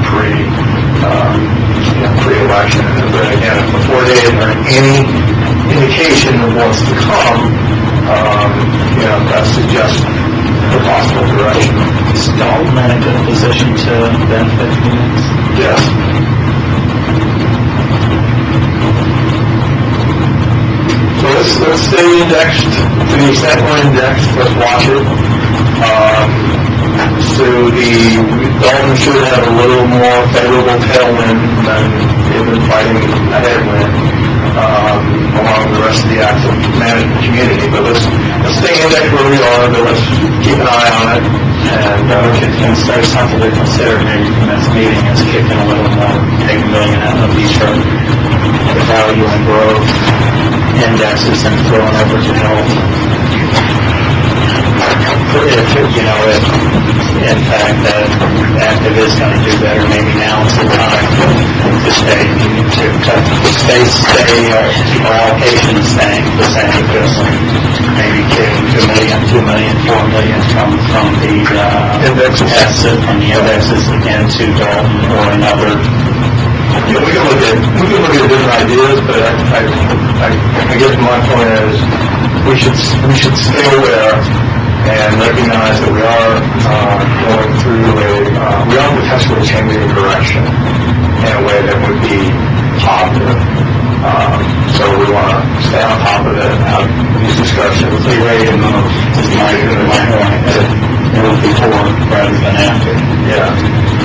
pre-election. But again, if the 4 days are any indication of what's to come, that suggests a possible direction. Is Dalton in a good position to benefit from this? Yes. So let's let's stay indexed. To the extent we're indexed, let's watch it. So Dalton should have a little more favorable tailwind than they've been fighting a headwind along the rest of the active management community. But let's stay indexed where we are, but let's keep an eye on it. And we could consider something to consider maybe from this meeting is kicking a little more, take $1 million out of these for the value and growth indexes and throwing over to health. If in fact that active is going to do better, maybe now is the time to stay, keep our allocation staying the same, because maybe kicking $2 million, $4 million from the asset from the indexes into Dalton or another. We can look at different ideas, but I guess my point is we should stay aware and recognize that we are going through we are potentially changing direction in a way that would be positive. So we want to stay on top of it and have these discussions. Be ready to move. Just my point is move before rather than after. Yeah.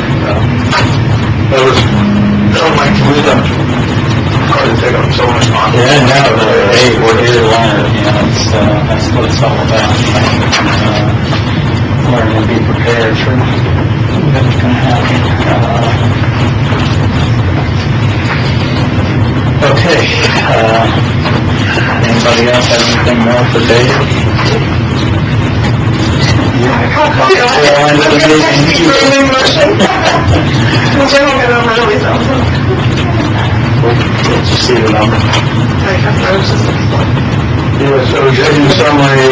That was my wisdom. Hard to take up so much time. Yeah, no, hey, we're here to learn. That's what it's all about. Learn and be prepared for whatever's going to happen. Okay. Anybody else have anything more for David? Did you see the number? Yeah, so executive summary,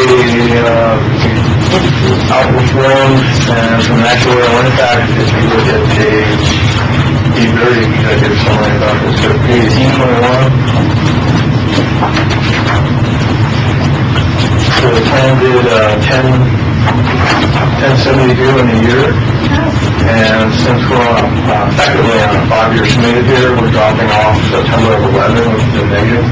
outperformed, and from actuarial impact, if you look at page, be very executive summary about this, so page 1821. So the plan did 1072 in a year, and since we're effectively on a 5-year smooth here, we're dropping off September of 11, which is a negative.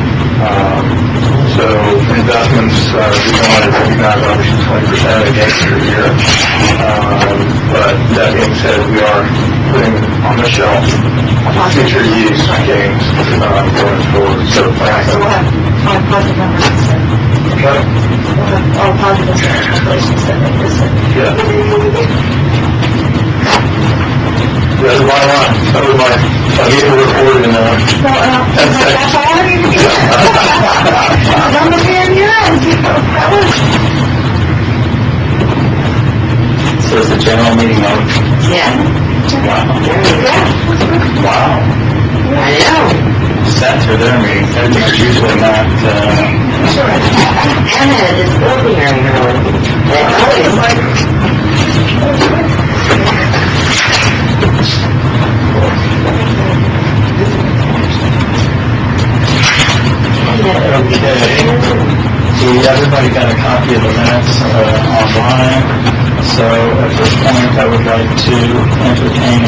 So investments, we want to recognize obviously 20% against your year. But that being said, we are putting on the shelf future use gains going forward. So we'll have positive numbers instead. Okay. We'll have all positive calculations that make this it. Yeah. That's the bottom line. That was my, I gave a report in 10 seconds. That's all I need to hear. I'm going to be in your end. That was. So it's a general meeting of... Yeah. Wow. There you go. Wow. I know. Sats are their meetings. They're usually not... Sure. Anna is still here, They always like... Okay. Everybody got a copy of the minutes online. So at this point, I would like to entertain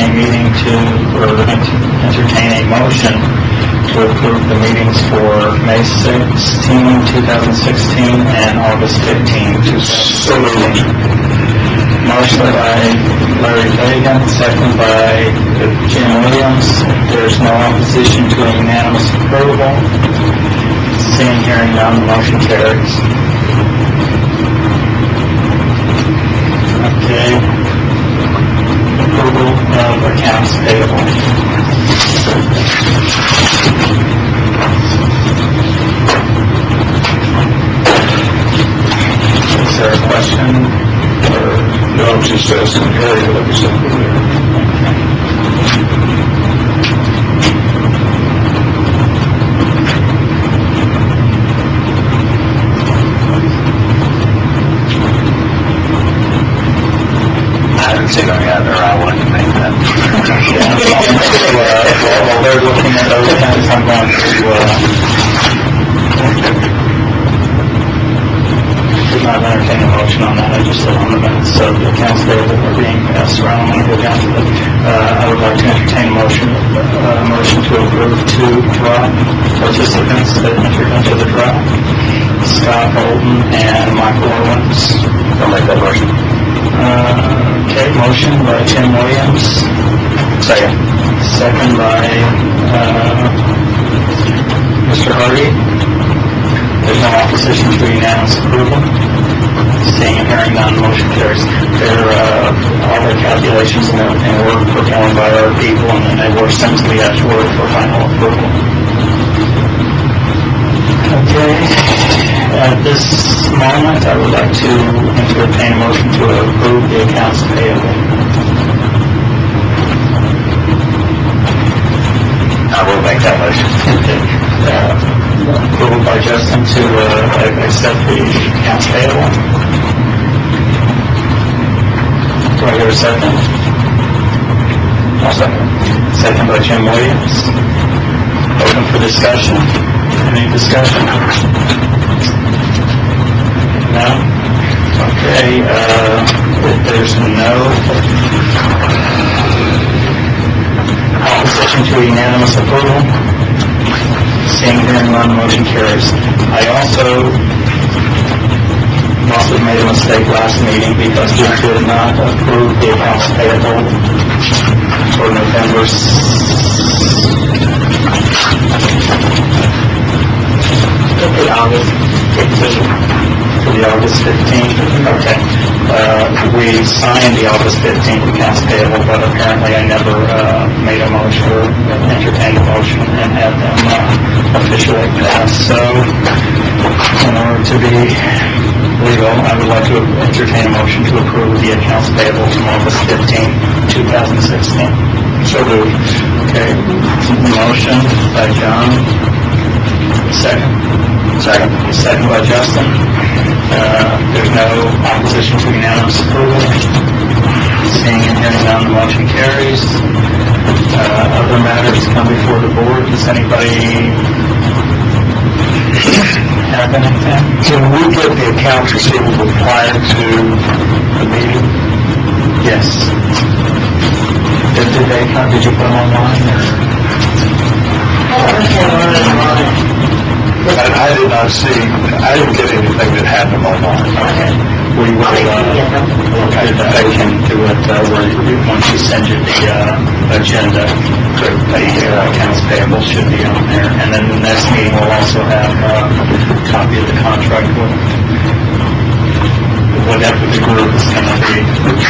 a motion to approve the meetings for May 16, 2016 and August 15, 2016. Motion by Larry Fagan, second by Jim Williams. There's no opposition to a unanimous approval. Seeing, hearing none, the motion carries. Okay. Approval of accounts payable. Is there a question? No, just asking Harry what was up there. I haven't seen them yet, or I wanted to make that. While they're looking at those things, I'm going to not entertain a motion on that. I just said on the minutes of the accounts payable are being passed around. I'm going to go down to the, I would like to entertain a motion to approve 2 drop participants that entered into the drop. Scott Bolton and Michael Owens. I'll make that motion. Okay, motion by Tim Williams, Second. second by Mr. Hardy. There's no opposition to unanimous approval. Seeing and hearing none, motion carries. All the calculations and everything were performed by our people, and then they were sent to the actuary for final approval. Okay, at this moment, I would like to entertain a motion to approve the accounts payable. I will make that motion. Approval by Justin to accept the accounts payable. Do I hear a second? I'll second. Second by Jim Williams. Open for discussion. Any discussion? No? Okay, if there's no opposition to unanimous approval, seeing here none, motion carries. I also must have made a mistake last meeting because we did not approve the accounts payable for November. The August 15th. For the August 15th? Okay. We signed the August 15th accounts payable, but apparently I never made a motion or entertained a motion and had them officially passed. So, in order to be legal, I would like to entertain a motion to approve the accounts payable from August 15th, 2016. So moved. Okay. Motion by John. Second. Second by Justin. There's no opposition to unanimous approval. Seeing and hearing none, the motion carries. Other matters come before the board. Does anybody have anything? Can we get the accounts receivable prior to the meeting? Yes. Did you put them online? I did not see, I didn't get anything that had them online. Okay. We will, I can do it once you send you the agenda. The accounts payable should be on there. And then the next meeting will also have a copy of the contract with whatever the group is going to be.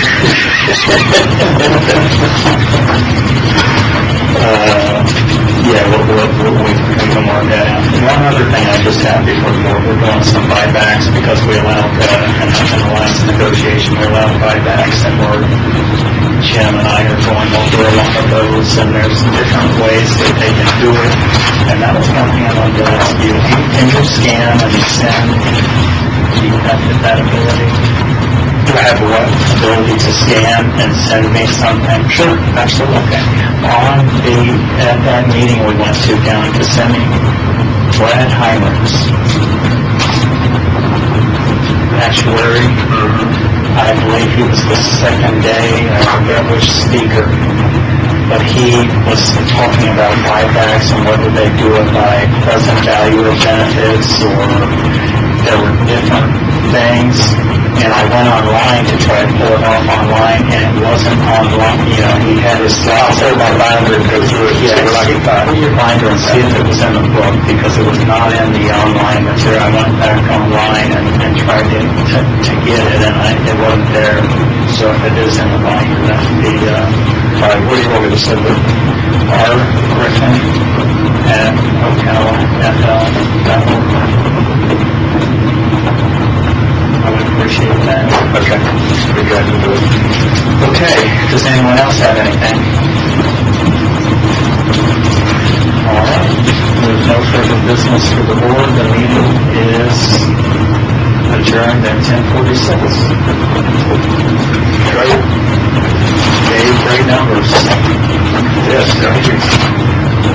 Yeah, we can work that out. One other thing I just have before the board, we're doing some buybacks because we allowed, in the last negotiation, we allowed buybacks, and Jim and I are going over a lot of those, and there's different ways that they can do it. And that was one thing I wanted to ask you. Can you scan and send? Do you have that ability? Do I have what? Ability to scan and send me something? Sure, absolutely. Okay. At that meeting we went to down in Kissimmee, Brad Heinrichs, actuary, I believe he was the second day, I forget which speaker, but he was talking about buybacks and whether they do it by present value of benefits or there were different things. And I went online to try to pull it off online, and it wasn't online. You know, he had his slides. I'll pull my binder and go through it. Yeah, pull your binder and see if it was in the book, because it was not in the online material. I went back online and tried to get it, and it wasn't there. So if it is in the binder, that would be, all right, what do you want me to send it? R. Griffin at OCalFL.org. I would appreciate that. Okay. Be glad to do it. Okay. Does anyone else have anything? All right. There's no further business for the board. The meeting is adjourned at 10:46. Great. Gave great numbers. Yes, thank you.